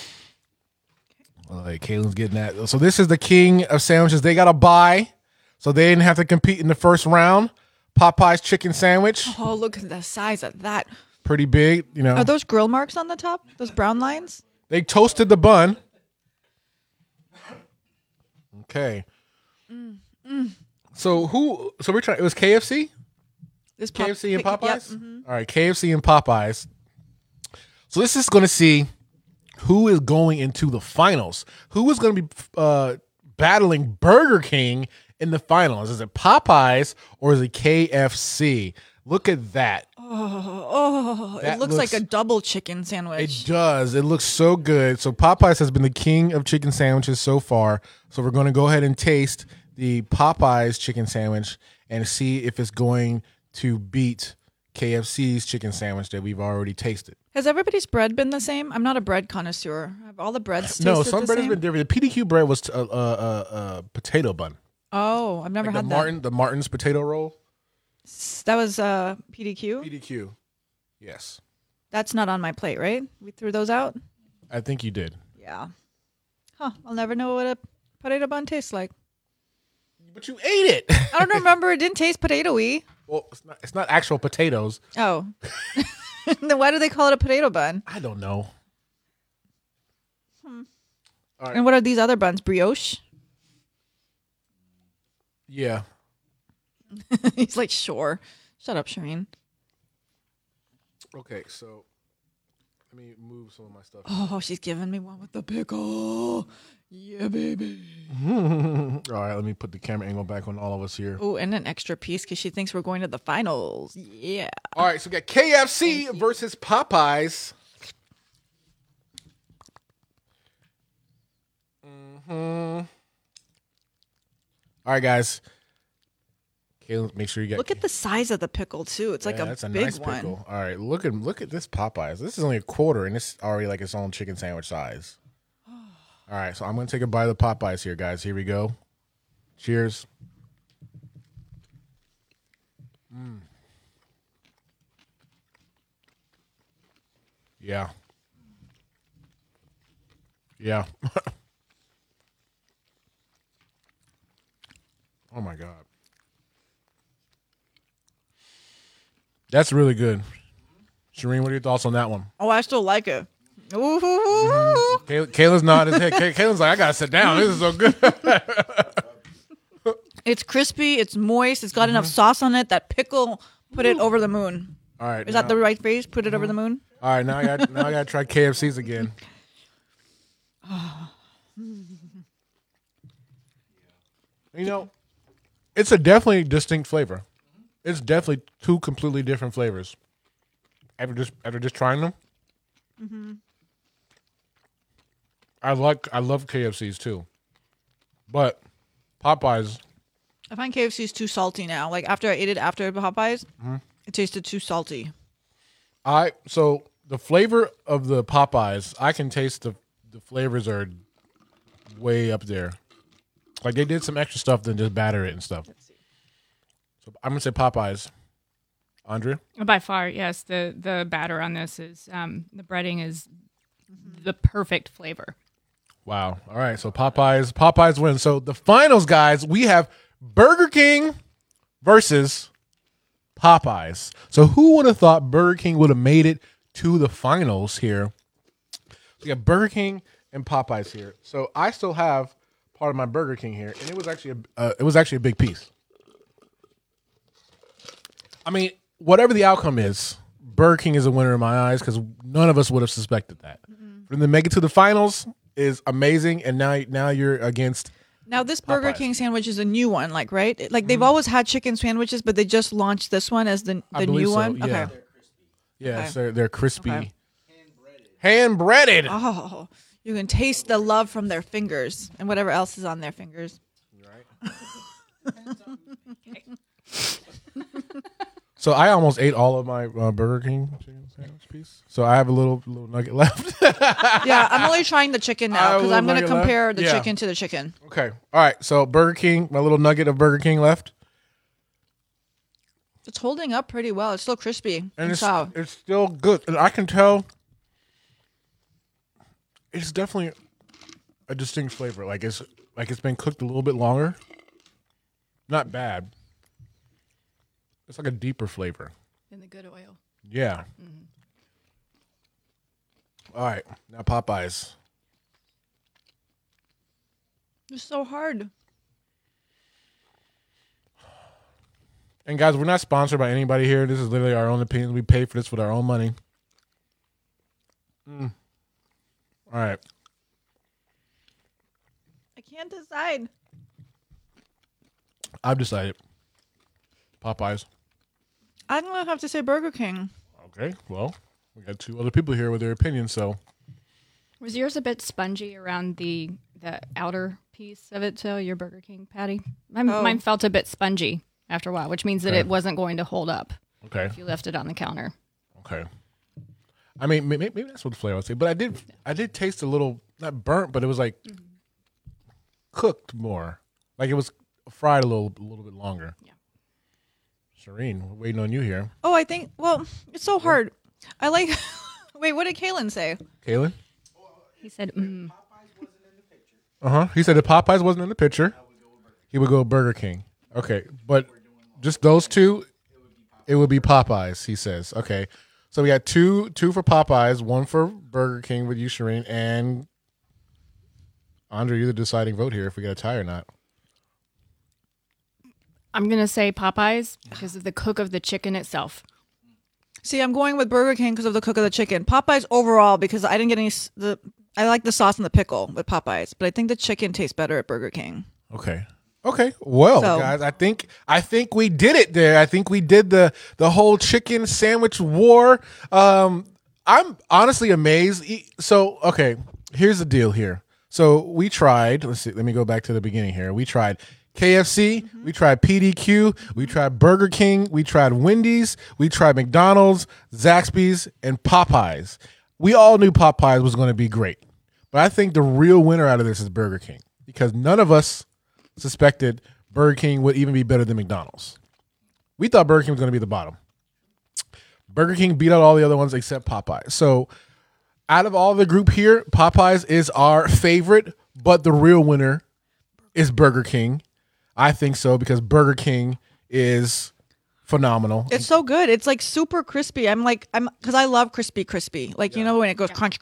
Like Kaylin's getting that. So this is the king of sandwiches. They got a bye, so they didn't have to compete in the first round. Popeyes chicken sandwich. Oh, look at the size of that. Pretty big, you know. Are those grill marks on the top? Those brown lines? They toasted the bun. Okay. So we're trying. It was KFC. This KFC and Popeyes. Yep, All right, KFC and Popeyes. So this is going to see who is going into the finals. Who is going to be battling Burger King in the finals? Is it Popeyes or is it KFC? Look at that. It looks like a double chicken sandwich. It does. It looks so good. So Popeyes has been the king of chicken sandwiches so far. So we're going to go ahead and taste the Popeyes chicken sandwich and see if it's going to beat KFC's chicken sandwich that we've already tasted. Has everybody's bread been the same? I'm not a bread connoisseur. Have all the breads tasted No, some the bread has same? been different. The PDQ bread was a potato bun. Oh, I've never Like had that. the Martin's potato roll. That was PDQ? PDQ. Yes. That's not on my plate, right? We threw those out? I think you did. Yeah. Huh. I'll never know what a potato bun tastes like. But you ate it. I don't remember. It didn't taste potato-y. Well, it's not actual potatoes. Oh. Then why do they call it a potato bun? I don't know. All right. And what are these other buns? Brioche? Yeah. He's like, sure. Shut up, Shireen. Okay, so let me move some of my stuff. Oh, she's giving me one with the pickle. Yeah, baby. All right, let me put the camera angle back on all of us here. Oh, and an extra piece because she thinks we're going to the finals. Yeah. All right, so we got KFC versus Popeyes. All right, guys. Kaylin, make sure you get. Look at the size of the pickle too. It's like a that's big nice one. pickle. All right, look at this Popeyes. This is only a quarter, and it's already like its own chicken sandwich size. All right, so I'm gonna take a bite of the Popeyes here, guys. Here we go. Cheers. Yeah. Yeah. Oh my God. That's really good. Shireen, what are your thoughts on that one? Oh, I still like it. Ooh. Kayla's nodding his head. Kayla's like, I gotta sit down. This is so good. It's crispy. It's moist. It's got enough sauce on it. That pickle put it over the moon. All right. Is that the right phrase? Put it over the moon? All right, now I gotta try KFC's again. You know, it's a definitely distinct flavor. It's definitely two completely different flavors. After just trying them, I love KFC's too, but Popeyes. I find KFC's too salty now. Like after I ate it after Popeyes, it tasted too salty. So the flavor of the Popeyes, I can taste the flavors are way up there. Like they did some extra stuff than just batter it and stuff. So I'm gonna say Popeyes. Andrea? By far, yes. The batter on this is the breading is the perfect flavor. Wow. All right. So Popeyes win. So the finals, guys, we have Burger King versus Popeyes. So who would have thought Burger King would have made it to the finals here? We got Burger King and Popeyes here. So I still have part of my Burger King here, and it was actually a big piece. I mean, whatever the outcome is, Burger King is a winner in my eyes because none of us would have suspected that. For them to make it to the finals is amazing, and now you're against. Now this Burger Popeyes. King sandwich is a new one, like right? Like they've always had chicken sandwiches, but they just launched this one as the I believe new so, one. yeah. Okay. Yes, Okay. they're crispy, Okay. hand breaded. Oh, you can taste the love from their fingers and whatever else is on their fingers. So I almost ate all of my Burger King chicken sandwich piece. So I have a little nugget left. Yeah, I'm only trying the chicken now because I'm going to nugget left? compare the Yeah. chicken to the chicken. Okay. All right. So Burger King, my little nugget of Burger King left. It's holding up pretty well. It's still crispy And sour. it's still good. And I can tell it's definitely a distinct flavor. Like it's been cooked a little bit longer. Not bad. It's like a deeper flavor. In the good oil. Yeah. All right. Now Popeyes. It's so hard. And guys, we're not sponsored by anybody here. This is literally our own opinion. We pay for this with our own money. All right. I can't decide. I've decided. Popeyes. I'm going to have to say Burger King. Okay. Well, we got two other people here with their opinions, so Was yours a bit spongy around the outer piece of it, so your Burger King patty? Mine felt a bit spongy after a while, which means that Okay. it wasn't going to hold up okay. if you left it on the counter. Okay. I mean, maybe that's what the flavor I would say, but I did taste a little, not burnt, but it was like cooked more, like it was fried a little bit longer. Yeah. Shireen, we're waiting on you here. Oh, I think, well, it's so hard. I like, wait, what did Kaylin say? Kaylin? He said, He said if Popeyes wasn't in the picture, he would go Burger King. Okay, but just those two, it would be Popeyes, he says. Okay, so we got two for Popeyes, one for Burger King with you, Shireen, and Andre, you're the deciding vote here if we get a tie or not. I'm going to say Popeyes because of the cook of the chicken itself. See, I'm going with Burger King because of the cook of the chicken. Popeyes overall because I didn't get any, I like the sauce and the pickle with Popeyes, but I think the chicken tastes better at Burger King. Okay. Well, So- guys, I think we did it there. I think we did the whole chicken sandwich war. I'm honestly amazed. So, okay, here's the deal here. So we tried, let's see, let me go back to the beginning here. We tried KFC, we tried PDQ, we tried Burger King, we tried Wendy's, we tried McDonald's, Zaxby's, and Popeyes. We all knew Popeyes was going to be great. But I think the real winner out of this is Burger King because none of us suspected Burger King would even be better than McDonald's. We thought Burger King was going to be the bottom. Burger King beat out all the other ones except Popeyes. So out of all the group here, Popeyes is our favorite, but the real winner is Burger King. I think so because Burger King is phenomenal. It's so good. It's like super crispy. Because I love crispy. Like, you know, when it goes crunch.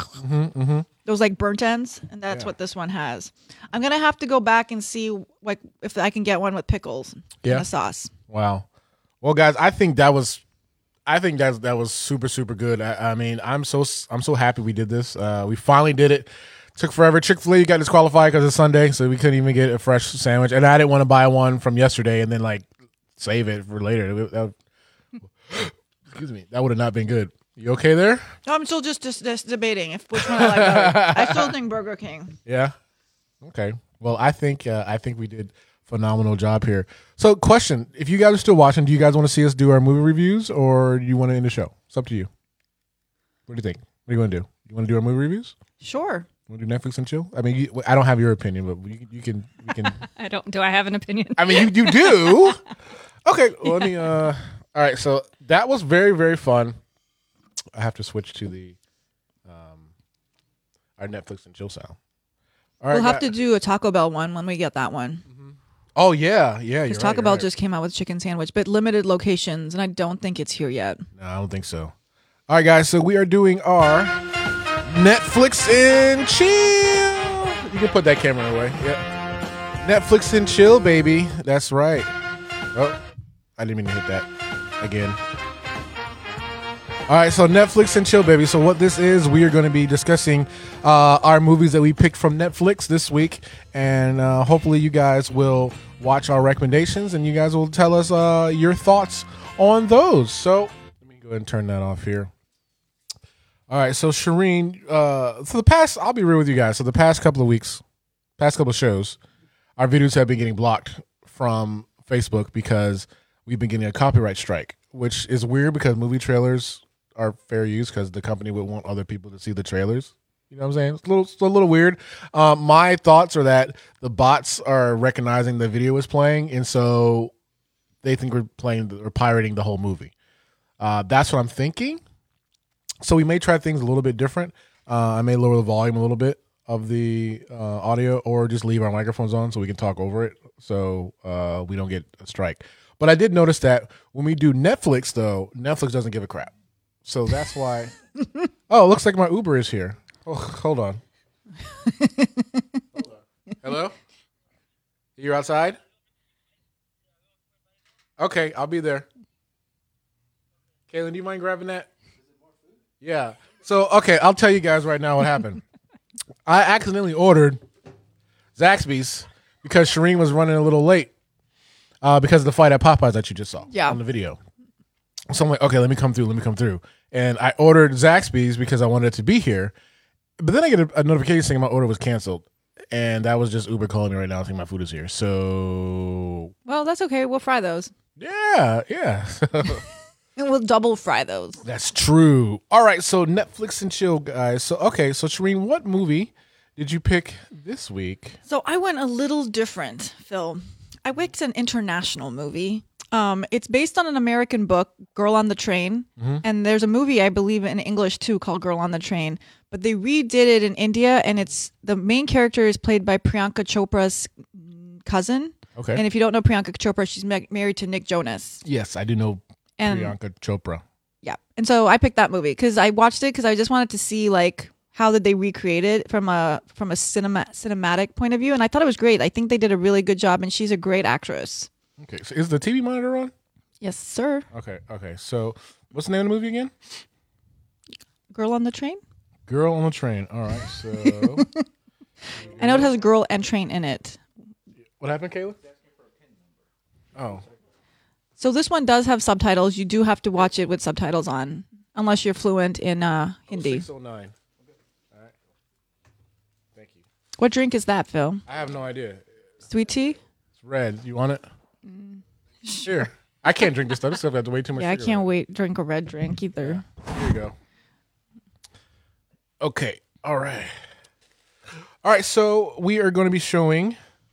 Those like burnt ends. And that's what this one has. I'm going to have to go back and see like if I can get one with pickles and a sauce. Wow. Well, guys, I think that was super, super good. I mean, I'm so happy we did this. We finally did it. Took forever. Chick-fil-A got disqualified because it's Sunday, so we couldn't even get a fresh sandwich. And I didn't want to buy one from yesterday and then like save it for later. Excuse me. That would have not been good. You okay there? No, I'm still just debating which one I like better. I still think Burger King. Yeah. Okay. Well, I think we did a phenomenal job here. So, question: if you guys are still watching, do you guys want to see us do our movie reviews, or do you want to end the show? It's up to you. What do you think? What do you want to do? You want to do our movie reviews? Sure. Want to do Netflix and chill? I mean, I don't have your opinion, but we can. Do I have an opinion? I mean, you do. Okay. Well, let me. All right. So that was very, very fun. I have to switch to the our Netflix and chill sound. All right. We'll have to do a Taco Bell one when we get that one. Oh yeah. Because Taco Bell just came out with chicken sandwich, but limited locations, and I don't think it's here yet. No, I don't think so. All right, guys. So we are doing our Netflix and chill. You can put that camera away. Yeah. Netflix and chill, baby. That's right. Oh, I didn't mean to hit that again. All right, so Netflix and chill, baby. So what this is, we are going to be discussing our movies that we picked from Netflix this week, and hopefully you guys will watch our recommendations, and you guys will tell us your thoughts on those. So let me go ahead and turn that off here. All right, so Shireen, I'll be real with you guys. So the past couple of weeks, past couple of shows, our videos have been getting blocked from Facebook because we've been getting a copyright strike. which is weird because movie trailers are fair use because the company would want other people to see the trailers. You know what I'm saying? It's a little weird. My thoughts are that the bots are recognizing the video is playing, and so they think we're playing or pirating the whole movie. That's what I'm thinking. So we may try things a little bit different. I may lower the volume a little bit of the audio, or just leave our microphones on so we can talk over it, so we don't get a strike. But I did notice that when we do Netflix, though, Netflix doesn't give a crap. So that's why. Oh, it looks like my Uber is here. Oh, hold on. Hello? You're outside? Okay, I'll be there. Kaylin, do you mind grabbing that? Yeah. So, okay, I'll tell you guys right now what happened. I accidentally ordered Zaxby's because Shireen was running a little late because of the fight at Popeyes that you just saw on the video. So I'm like, okay, let me come through. And I ordered Zaxby's because I wanted it to be here. But then I get a notification saying my order was canceled. And that was just Uber calling me right now saying my food is here. So. Well, that's okay. We'll fry those. Yeah. And we'll double fry those. That's true. All right. So Netflix and chill, guys. So, okay. So, Shireen, what movie did you pick this week? So I went a little different, Phil. I picked an international movie. It's based on an American book, Girl on the Train. Mm-hmm. And there's a movie, I believe, in English too, called Girl on the Train. But they redid it in India, and the main character is played by Priyanka Chopra's cousin. Okay. And if you don't know Priyanka Chopra, she's married to Nick Jonas. Yes, I do know Priyanka Chopra. Yeah. And so I picked that movie because I watched it because I just wanted to see like how did they recreate it from a cinematic point of view, and I thought it was great. I think they did a really good job, and she's a great actress. Okay, so is the TV monitor on? Yes, sir. Okay. So what's the name of the movie again? Girl on the Train? Girl on the Train. All right, so. I know it has girl and train in it. What happened, Kayla? Oh. So this one does have subtitles. You do have to watch it with subtitles on, unless you're fluent in Hindi. 609. All right. Thank you. What drink is that, Phil? I have no idea. Sweet tea? It's red. You want it? Sure. I can't drink this stuff. This stuff has way too much Yeah, sugar. I can't drink a red drink either. Here you go. Okay. All right. So we are going to be showing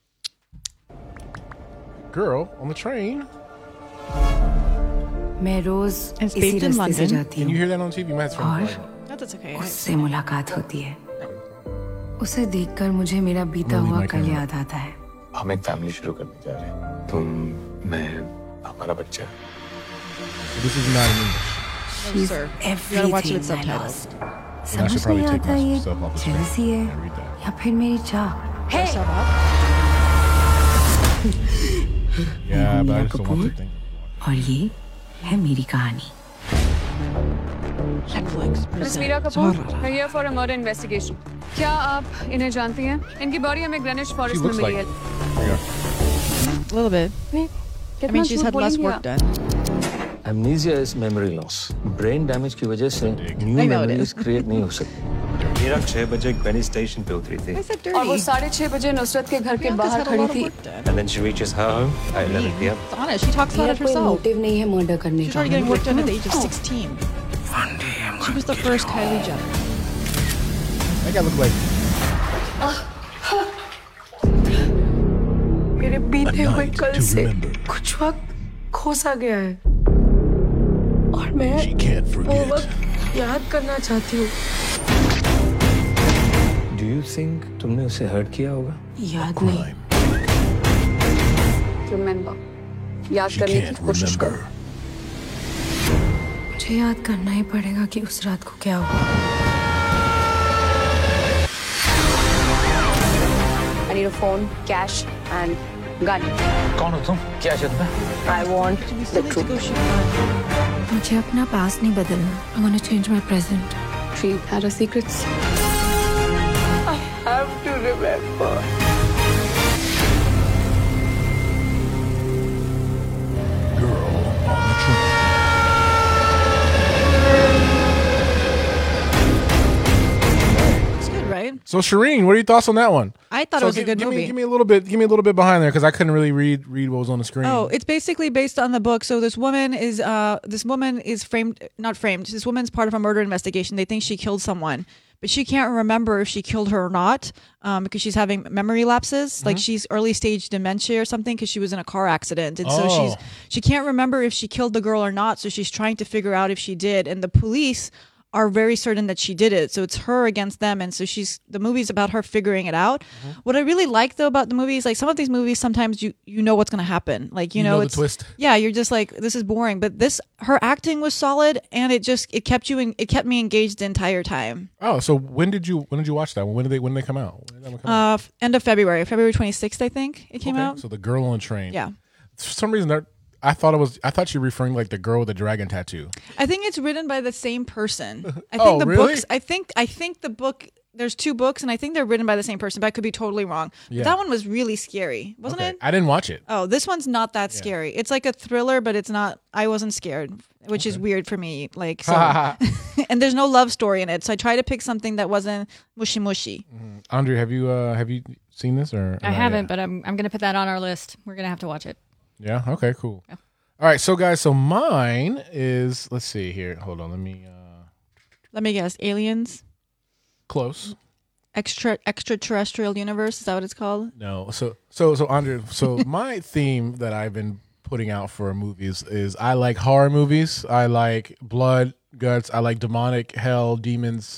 Girl on the Train. मैं रोज It's इसी based in रास्ते से London. जाती Can you हूँ hear that on TV? You might have to turn the volume up. No, that's okay. उससे मुलाकात होती है उसे देखकर मुझे मेरा बीता हुआ कल याद आता है हम एक फैमिली शुरू करने जा रहे हैं तुम मैं हमारा बच्चा This is not in English. No, sir. You gotta watch it with everything I subtitles. lost And I should समझ probably नहीं take आता ये myself off the screen jealousy है and read that. या फिर मेरी चाह Yeah, but I Meera just don't want Kapoor the thing. और ये है मेरी कहानी Miss Meera Kapoor we're here for a murder investigation. क्या आप इन्हें जानती हैं? इनकी बॉडी हमें ग्रेनिश She फॉरेस्ट में looks मिली like. है. There you go. A little bit. I mean, she's had less work done. Amnesia is memory loss. Brain damage की वजह से new I know it memories is. create नहीं हो सकती. मीरा 6 बजे ग्वेनी स्टेशन पे उतरी थी Why is that और वो dirty? 6:30 बजे नुसरत के घर के Priyanka's बाहर had a खड़ी lot of थी. work done. and then she reaches her home at 11 p.m. It's honest. She talks about मेरा it कोई herself. मोटिव नहीं है मर्डर करने She का started getting work done at the age of 16. She was the first Kylie Jenner. That guy look like. मेरे बीते हुए कल से कुछ वक्त खोसा गया है और मैं वो वक्त याद करना चाहती हूँ Do you think तुमने उसे hurt किया होगा? याद नहीं Remember. याद करने की कोशिश करो. मुझे याद करना ही पड़ेगा कि उस रात को क्या हुआ I need a phone, cash and gun. कौन हो तुम? क्या चाहते हो? I want We the still need to truth. go shoot her. मुझे अपना पास्ट नहीं बदलना I want to change my present Treat her secrets. I have to remember. It's good, right? So Shireen, what are your thoughts on that one? I thought it was a good movie. Give me a little bit behind there because I couldn't really read what was on the screen. Oh, it's basically based on the book. So this woman is not framed. This woman's part of a murder investigation. They think she killed someone, but she can't remember if she killed her or not because she's having memory lapses. Like she's early stage dementia or something because she was in a car accident, and so she can't remember if she killed the girl or not. So she's trying to figure out if she did, and the police are very certain that she did it. So it's her against them. And so the movie's about her figuring it out. What I really like though about the movie is like some of these movies, sometimes you know what's going to happen. Like, you know it's the twist. Yeah. You're just like, this is boring, but her acting was solid and it kept me engaged the entire time. Oh, so when did you watch that one? When did they come out? End of February 26th, I think it came out. So The Girl on the Train. Yeah. For some reason I thought you were referring like the girl with the dragon tattoo. I think it's written by the same person. I think really? books. I think the book. There's 2 books, and I think they're written by the same person. But I could be totally wrong. Yeah. That one was really scary, wasn't it? I didn't watch it. Oh, this one's not that scary. It's like a thriller, but it's not. I wasn't scared, which is weird for me. Like, so, and there's no love story in it, so I tried to pick something that wasn't mushy mushy. Andre, have you seen this or? I haven't, but I'm gonna put that on our list. We're gonna have to watch it. Yeah. Okay. Cool. Yeah. All right, so guys, so mine is, let's see here. Hold on, let me guess. Aliens? Close. Extraterrestrial universe, is that what it's called? No. So Andre, so my theme that I've been putting out for movies is I like horror movies. I like blood, guts, I like demonic, hell, demons,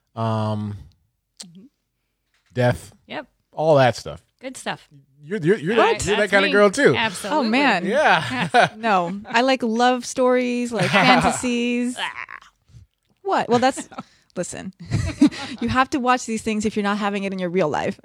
death. Yep. All that stuff. Good stuff. You're that kind of girl too. Absolutely. Oh man. Yeah. No, I like love stories, like fantasies. What? Well, listen. You have to watch these things if you're not having it in your real life.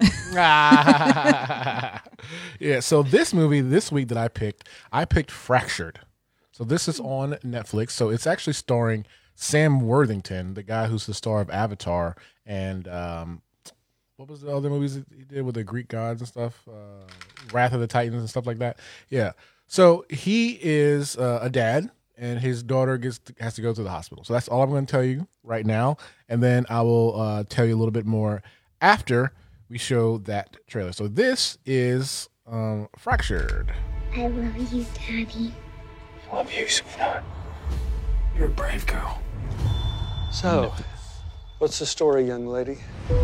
Yeah. So this movie this week that I picked Fractured. So this is on Netflix. So it's actually starring Sam Worthington, the guy who's the star of Avatar, and what was the other movies he did with the Greek gods and stuff? Wrath of the Titans and stuff like that. Yeah. So he is a dad, and his daughter has to go to the hospital. So that's all I'm going to tell you right now. And then I will tell you a little bit more after we show that trailer. So this is Fractured. I love you, Daddy. I love you, sweetheart. You're a brave girl. So, what's the story, young lady?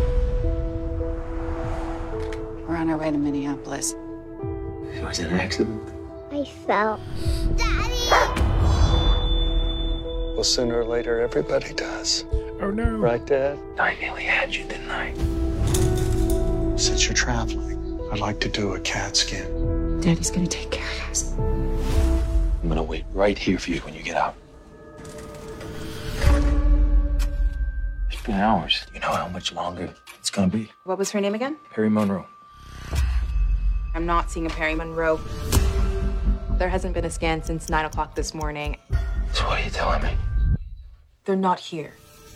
We're on our way to Minneapolis. It was an accident. I fell. Daddy! Well, sooner or later, everybody does. Oh, no. Right, Dad? I nearly had you, didn't I? Since you're traveling, I'd like to do a CAT scan. Daddy's gonna take care of us. I'm gonna wait right here for you when you get out. It's been hours. You know how much longer it's gonna be? What was her name again? Perry Monroe. I'm not seeing a Perry Monroe. There hasn't been a scan since 9 o'clock this morning. So what are you telling me? They're not here.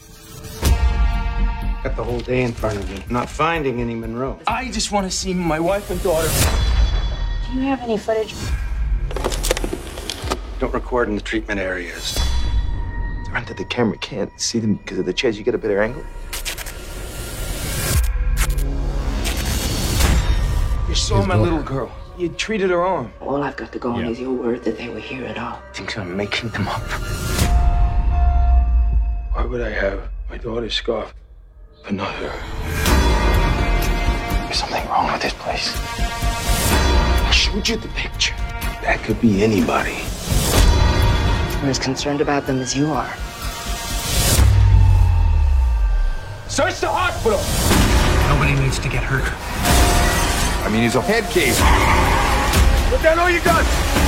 Got the whole day in front of me. Not finding any Monroe. I just want to see my wife and daughter. Do you have any footage? Don't record in the treatment areas. Under the camera can't see them because of the chairs. You get a better angle. You saw my little girl. You treated her on. All I've got to go on is your word that they were here at all. Thinks I'm making them up. Why would I have my daughter's scarf, but not her? There's something wrong with this place. I showed you the picture. That could be anybody. I'm as concerned about them as you are. Search the hospital! Nobody needs to get hurt. I mean, he's a head case. Put down all your guns!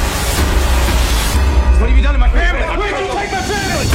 What have you done to my family? Where'd you take my family?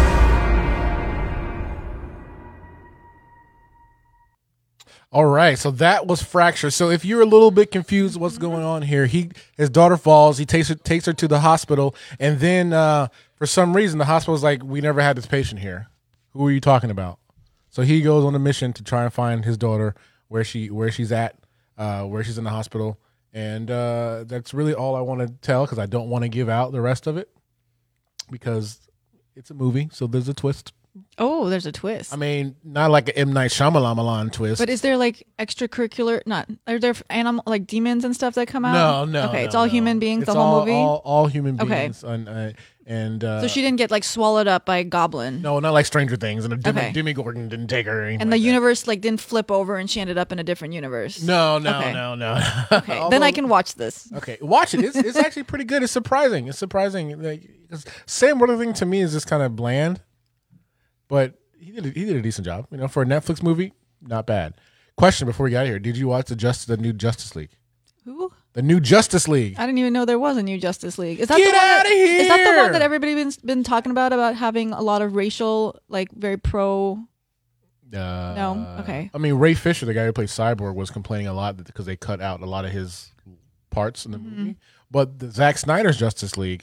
All right, so that was Fracture. So if you're a little bit confused what's going on here, his daughter falls, he takes her to the hospital, and then for some reason the hospital's like, we never had this patient here. Who are you talking about? So he goes on a mission to try and find his daughter where she's at, where she's in the hospital, and that's really all I want to tell because I don't want to give out the rest of it because it's a movie, so there's a twist. Oh, there's a twist. I mean, not like an M. Night Shyamalan twist. But is there like extracurricular? Are there animal like demons and stuff that come out? No. Okay, it's all human beings. It's the whole movie. All human beings. Okay. And so she didn't get like swallowed up by a goblin. No, not like Stranger Things, and Demi Gordon didn't take her. Or anything and the universe like didn't flip over, and she ended up in a different universe. No. Okay, Although, then I can watch this. Okay, watch it. It's actually pretty good. It's surprising. Like, Sam Worthington to me is just kind of bland, but he did a decent job. For a Netflix movie, not bad. Question before we got here: did you watch the new Justice League? Who? The new Justice League. I didn't even know there was a new Justice League. Is that Get out of here! Is that the one that everybody's been talking about having a lot of racial, like very pro? No. Okay. I mean, Ray Fisher, the guy who plays Cyborg, was complaining a lot because they cut out a lot of his parts in the movie. But the Zack Snyder's Justice League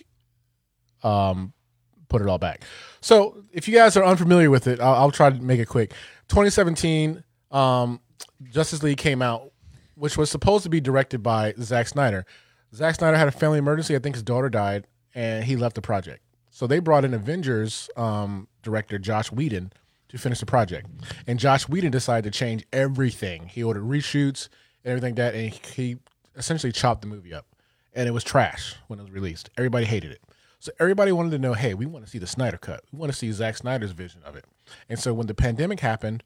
put it all back. So if you guys are unfamiliar with it, I'll try to make it quick. 2017, Justice League came out, which was supposed to be directed by Zack Snyder. Zack Snyder had a family emergency. I think his daughter died, and he left the project. So they brought in Avengers director Joss Whedon to finish the project. And Joss Whedon decided to change everything. He ordered reshoots and everything like that, and he essentially chopped the movie up. And it was trash when it was released. Everybody hated it. So everybody wanted to know, hey, we want to see the Snyder Cut. We want to see Zack Snyder's vision of it. And so when the pandemic happened,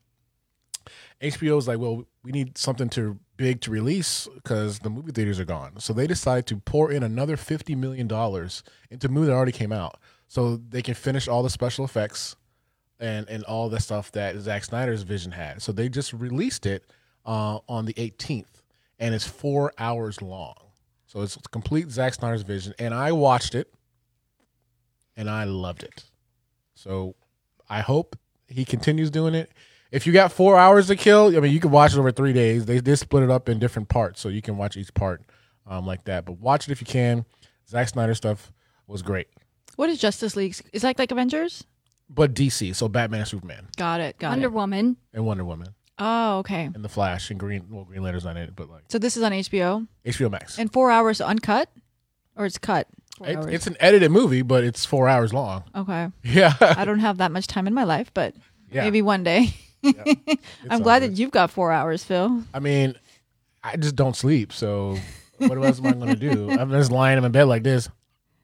HBO was like, well, we need something big to release because the movie theaters are gone. So they decided to pour in another $50 million into a movie that already came out so they can finish all the special effects and all the stuff that Zack Snyder's vision had. So they just released it on the 18th, and it's 4 hours long. So it's complete Zack Snyder's vision, and I watched it, and I loved it. So I hope he continues doing it. If you got 4 hours to kill, I mean, you can watch it over 3 days. They split it up in different parts, so you can watch each part like that. But watch it if you can. Zack Snyder stuff was great. What is Justice League? Is that like Avengers? But DC, so Batman, Superman. Got it. Wonder Woman. And Wonder Woman. Oh, okay. And The Flash and Green Lantern's not in it, but like. So this is on HBO? HBO Max. And 4 hours uncut? Or it's cut? It's an edited movie, but it's 4 hours long. Okay. Yeah. I don't have that much time in my life, but maybe one day. Yeah. I'm glad that you've got 4 hours, Phil. I mean, I just don't sleep, so what else am I going to do? I'm just lying in my bed like this,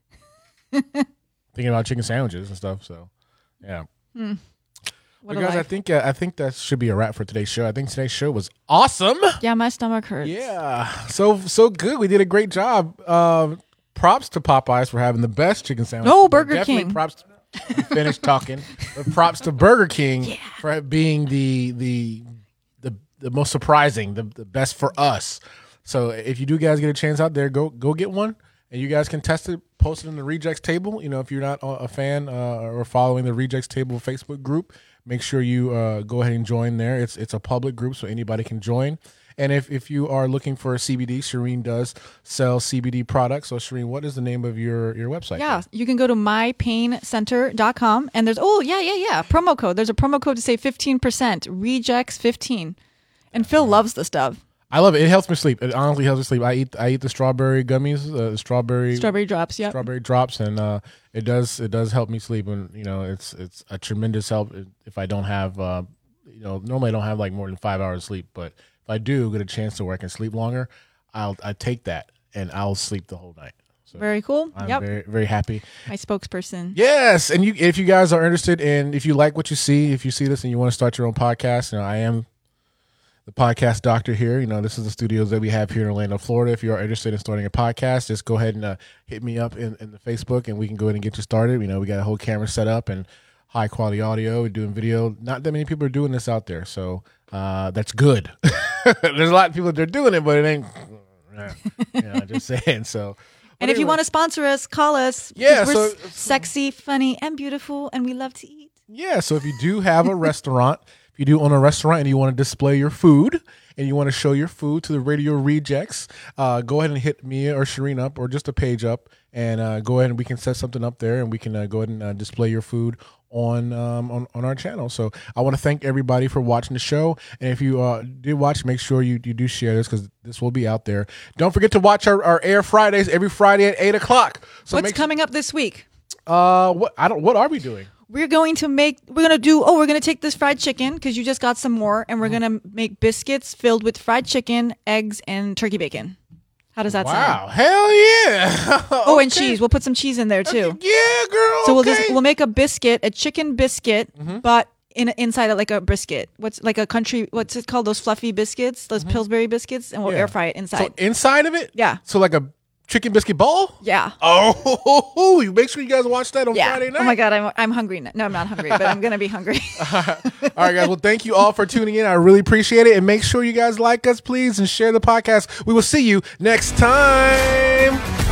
thinking about chicken sandwiches and stuff. So, yeah. But guys, I think that should be a wrap for today's show. I think today's show was awesome. Yeah, my stomach hurts. Yeah, so good. We did a great job. Props to Popeyes for having the best chicken sandwich. No, Burger King. Props. We finished talking. But props to Burger King for being the most surprising, the best for us. So if you do guys get a chance out there, go get one, and you guys can test it. Post it in the Rejects Table. If you're not a fan or following the Rejects Table Facebook group, make sure you go ahead and join there. It's a public group, so anybody can join. And if you are looking for a CBD, Shireen does sell CBD products. So Shireen, what is the name of your website? Yeah, you can go to mypaincenter.com, and there's promo code. There's a promo code to save 15%, Rejects 15. And Phil loves the stuff. I love it. It helps me sleep. It honestly helps me sleep. I eat the strawberry gummies, strawberry drops. Yeah, strawberry drops, and it does help me sleep. And it's a tremendous help if I don't have normally I don't have like more than 5 hours of sleep, but if I do get a chance to where I can sleep longer, I take that and I'll sleep the whole night. So very cool. I'm very, very happy. My spokesperson. Yes, and if you guys are interested and if you like what you see, if you see this and you want to start your own podcast, I am the podcast doctor here. This is the studios that we have here in Orlando, Florida. If you are interested in starting a podcast, just go ahead and hit me up in the Facebook, and we can go ahead and get you started. We got a whole camera set up and high quality audio. We're doing video. Not that many people are doing this out there, so that's good. There's a lot of people that are doing it, but it ain't. Just saying. So. And if you want to sponsor us, call us. Yeah, we're sexy, funny, and beautiful, and we love to eat. Yeah, so if you do have a restaurant. If you do own a restaurant and you want to display your food and you want to show your food to the Radio Rejects, go ahead and hit me or Shireen up or just a page up, and go ahead and we can set something up there, and we can go ahead and display your food on our channel. So I want to thank everybody for watching the show, and if you did watch, make sure you do share this because this will be out there. Don't forget to watch our Air Fridays every Friday at 8 o'clock. So what's coming up this week? What are we doing? we're going to take this fried chicken because you just got some more, and we're going to make biscuits filled with fried chicken, eggs, and turkey bacon. How does that sound? Wow. Hell yeah. Oh, and cheese. We'll put some cheese in there too. Yeah, girl. So we'll make a biscuit, a chicken biscuit, but inside it like a brisket. What's it called? Those fluffy biscuits, those Pillsbury biscuits, and we'll air fry it inside. So inside of it? Yeah. So like a chicken biscuit ball? Yeah. Oh, you make sure you guys watch that on Friday night. Oh my God, I'm hungry. No, I'm not hungry, but I'm going to be hungry. All right, guys. Well, thank you all for tuning in. I really appreciate it. And make sure you guys like us, please, and share the podcast. We will see you next time.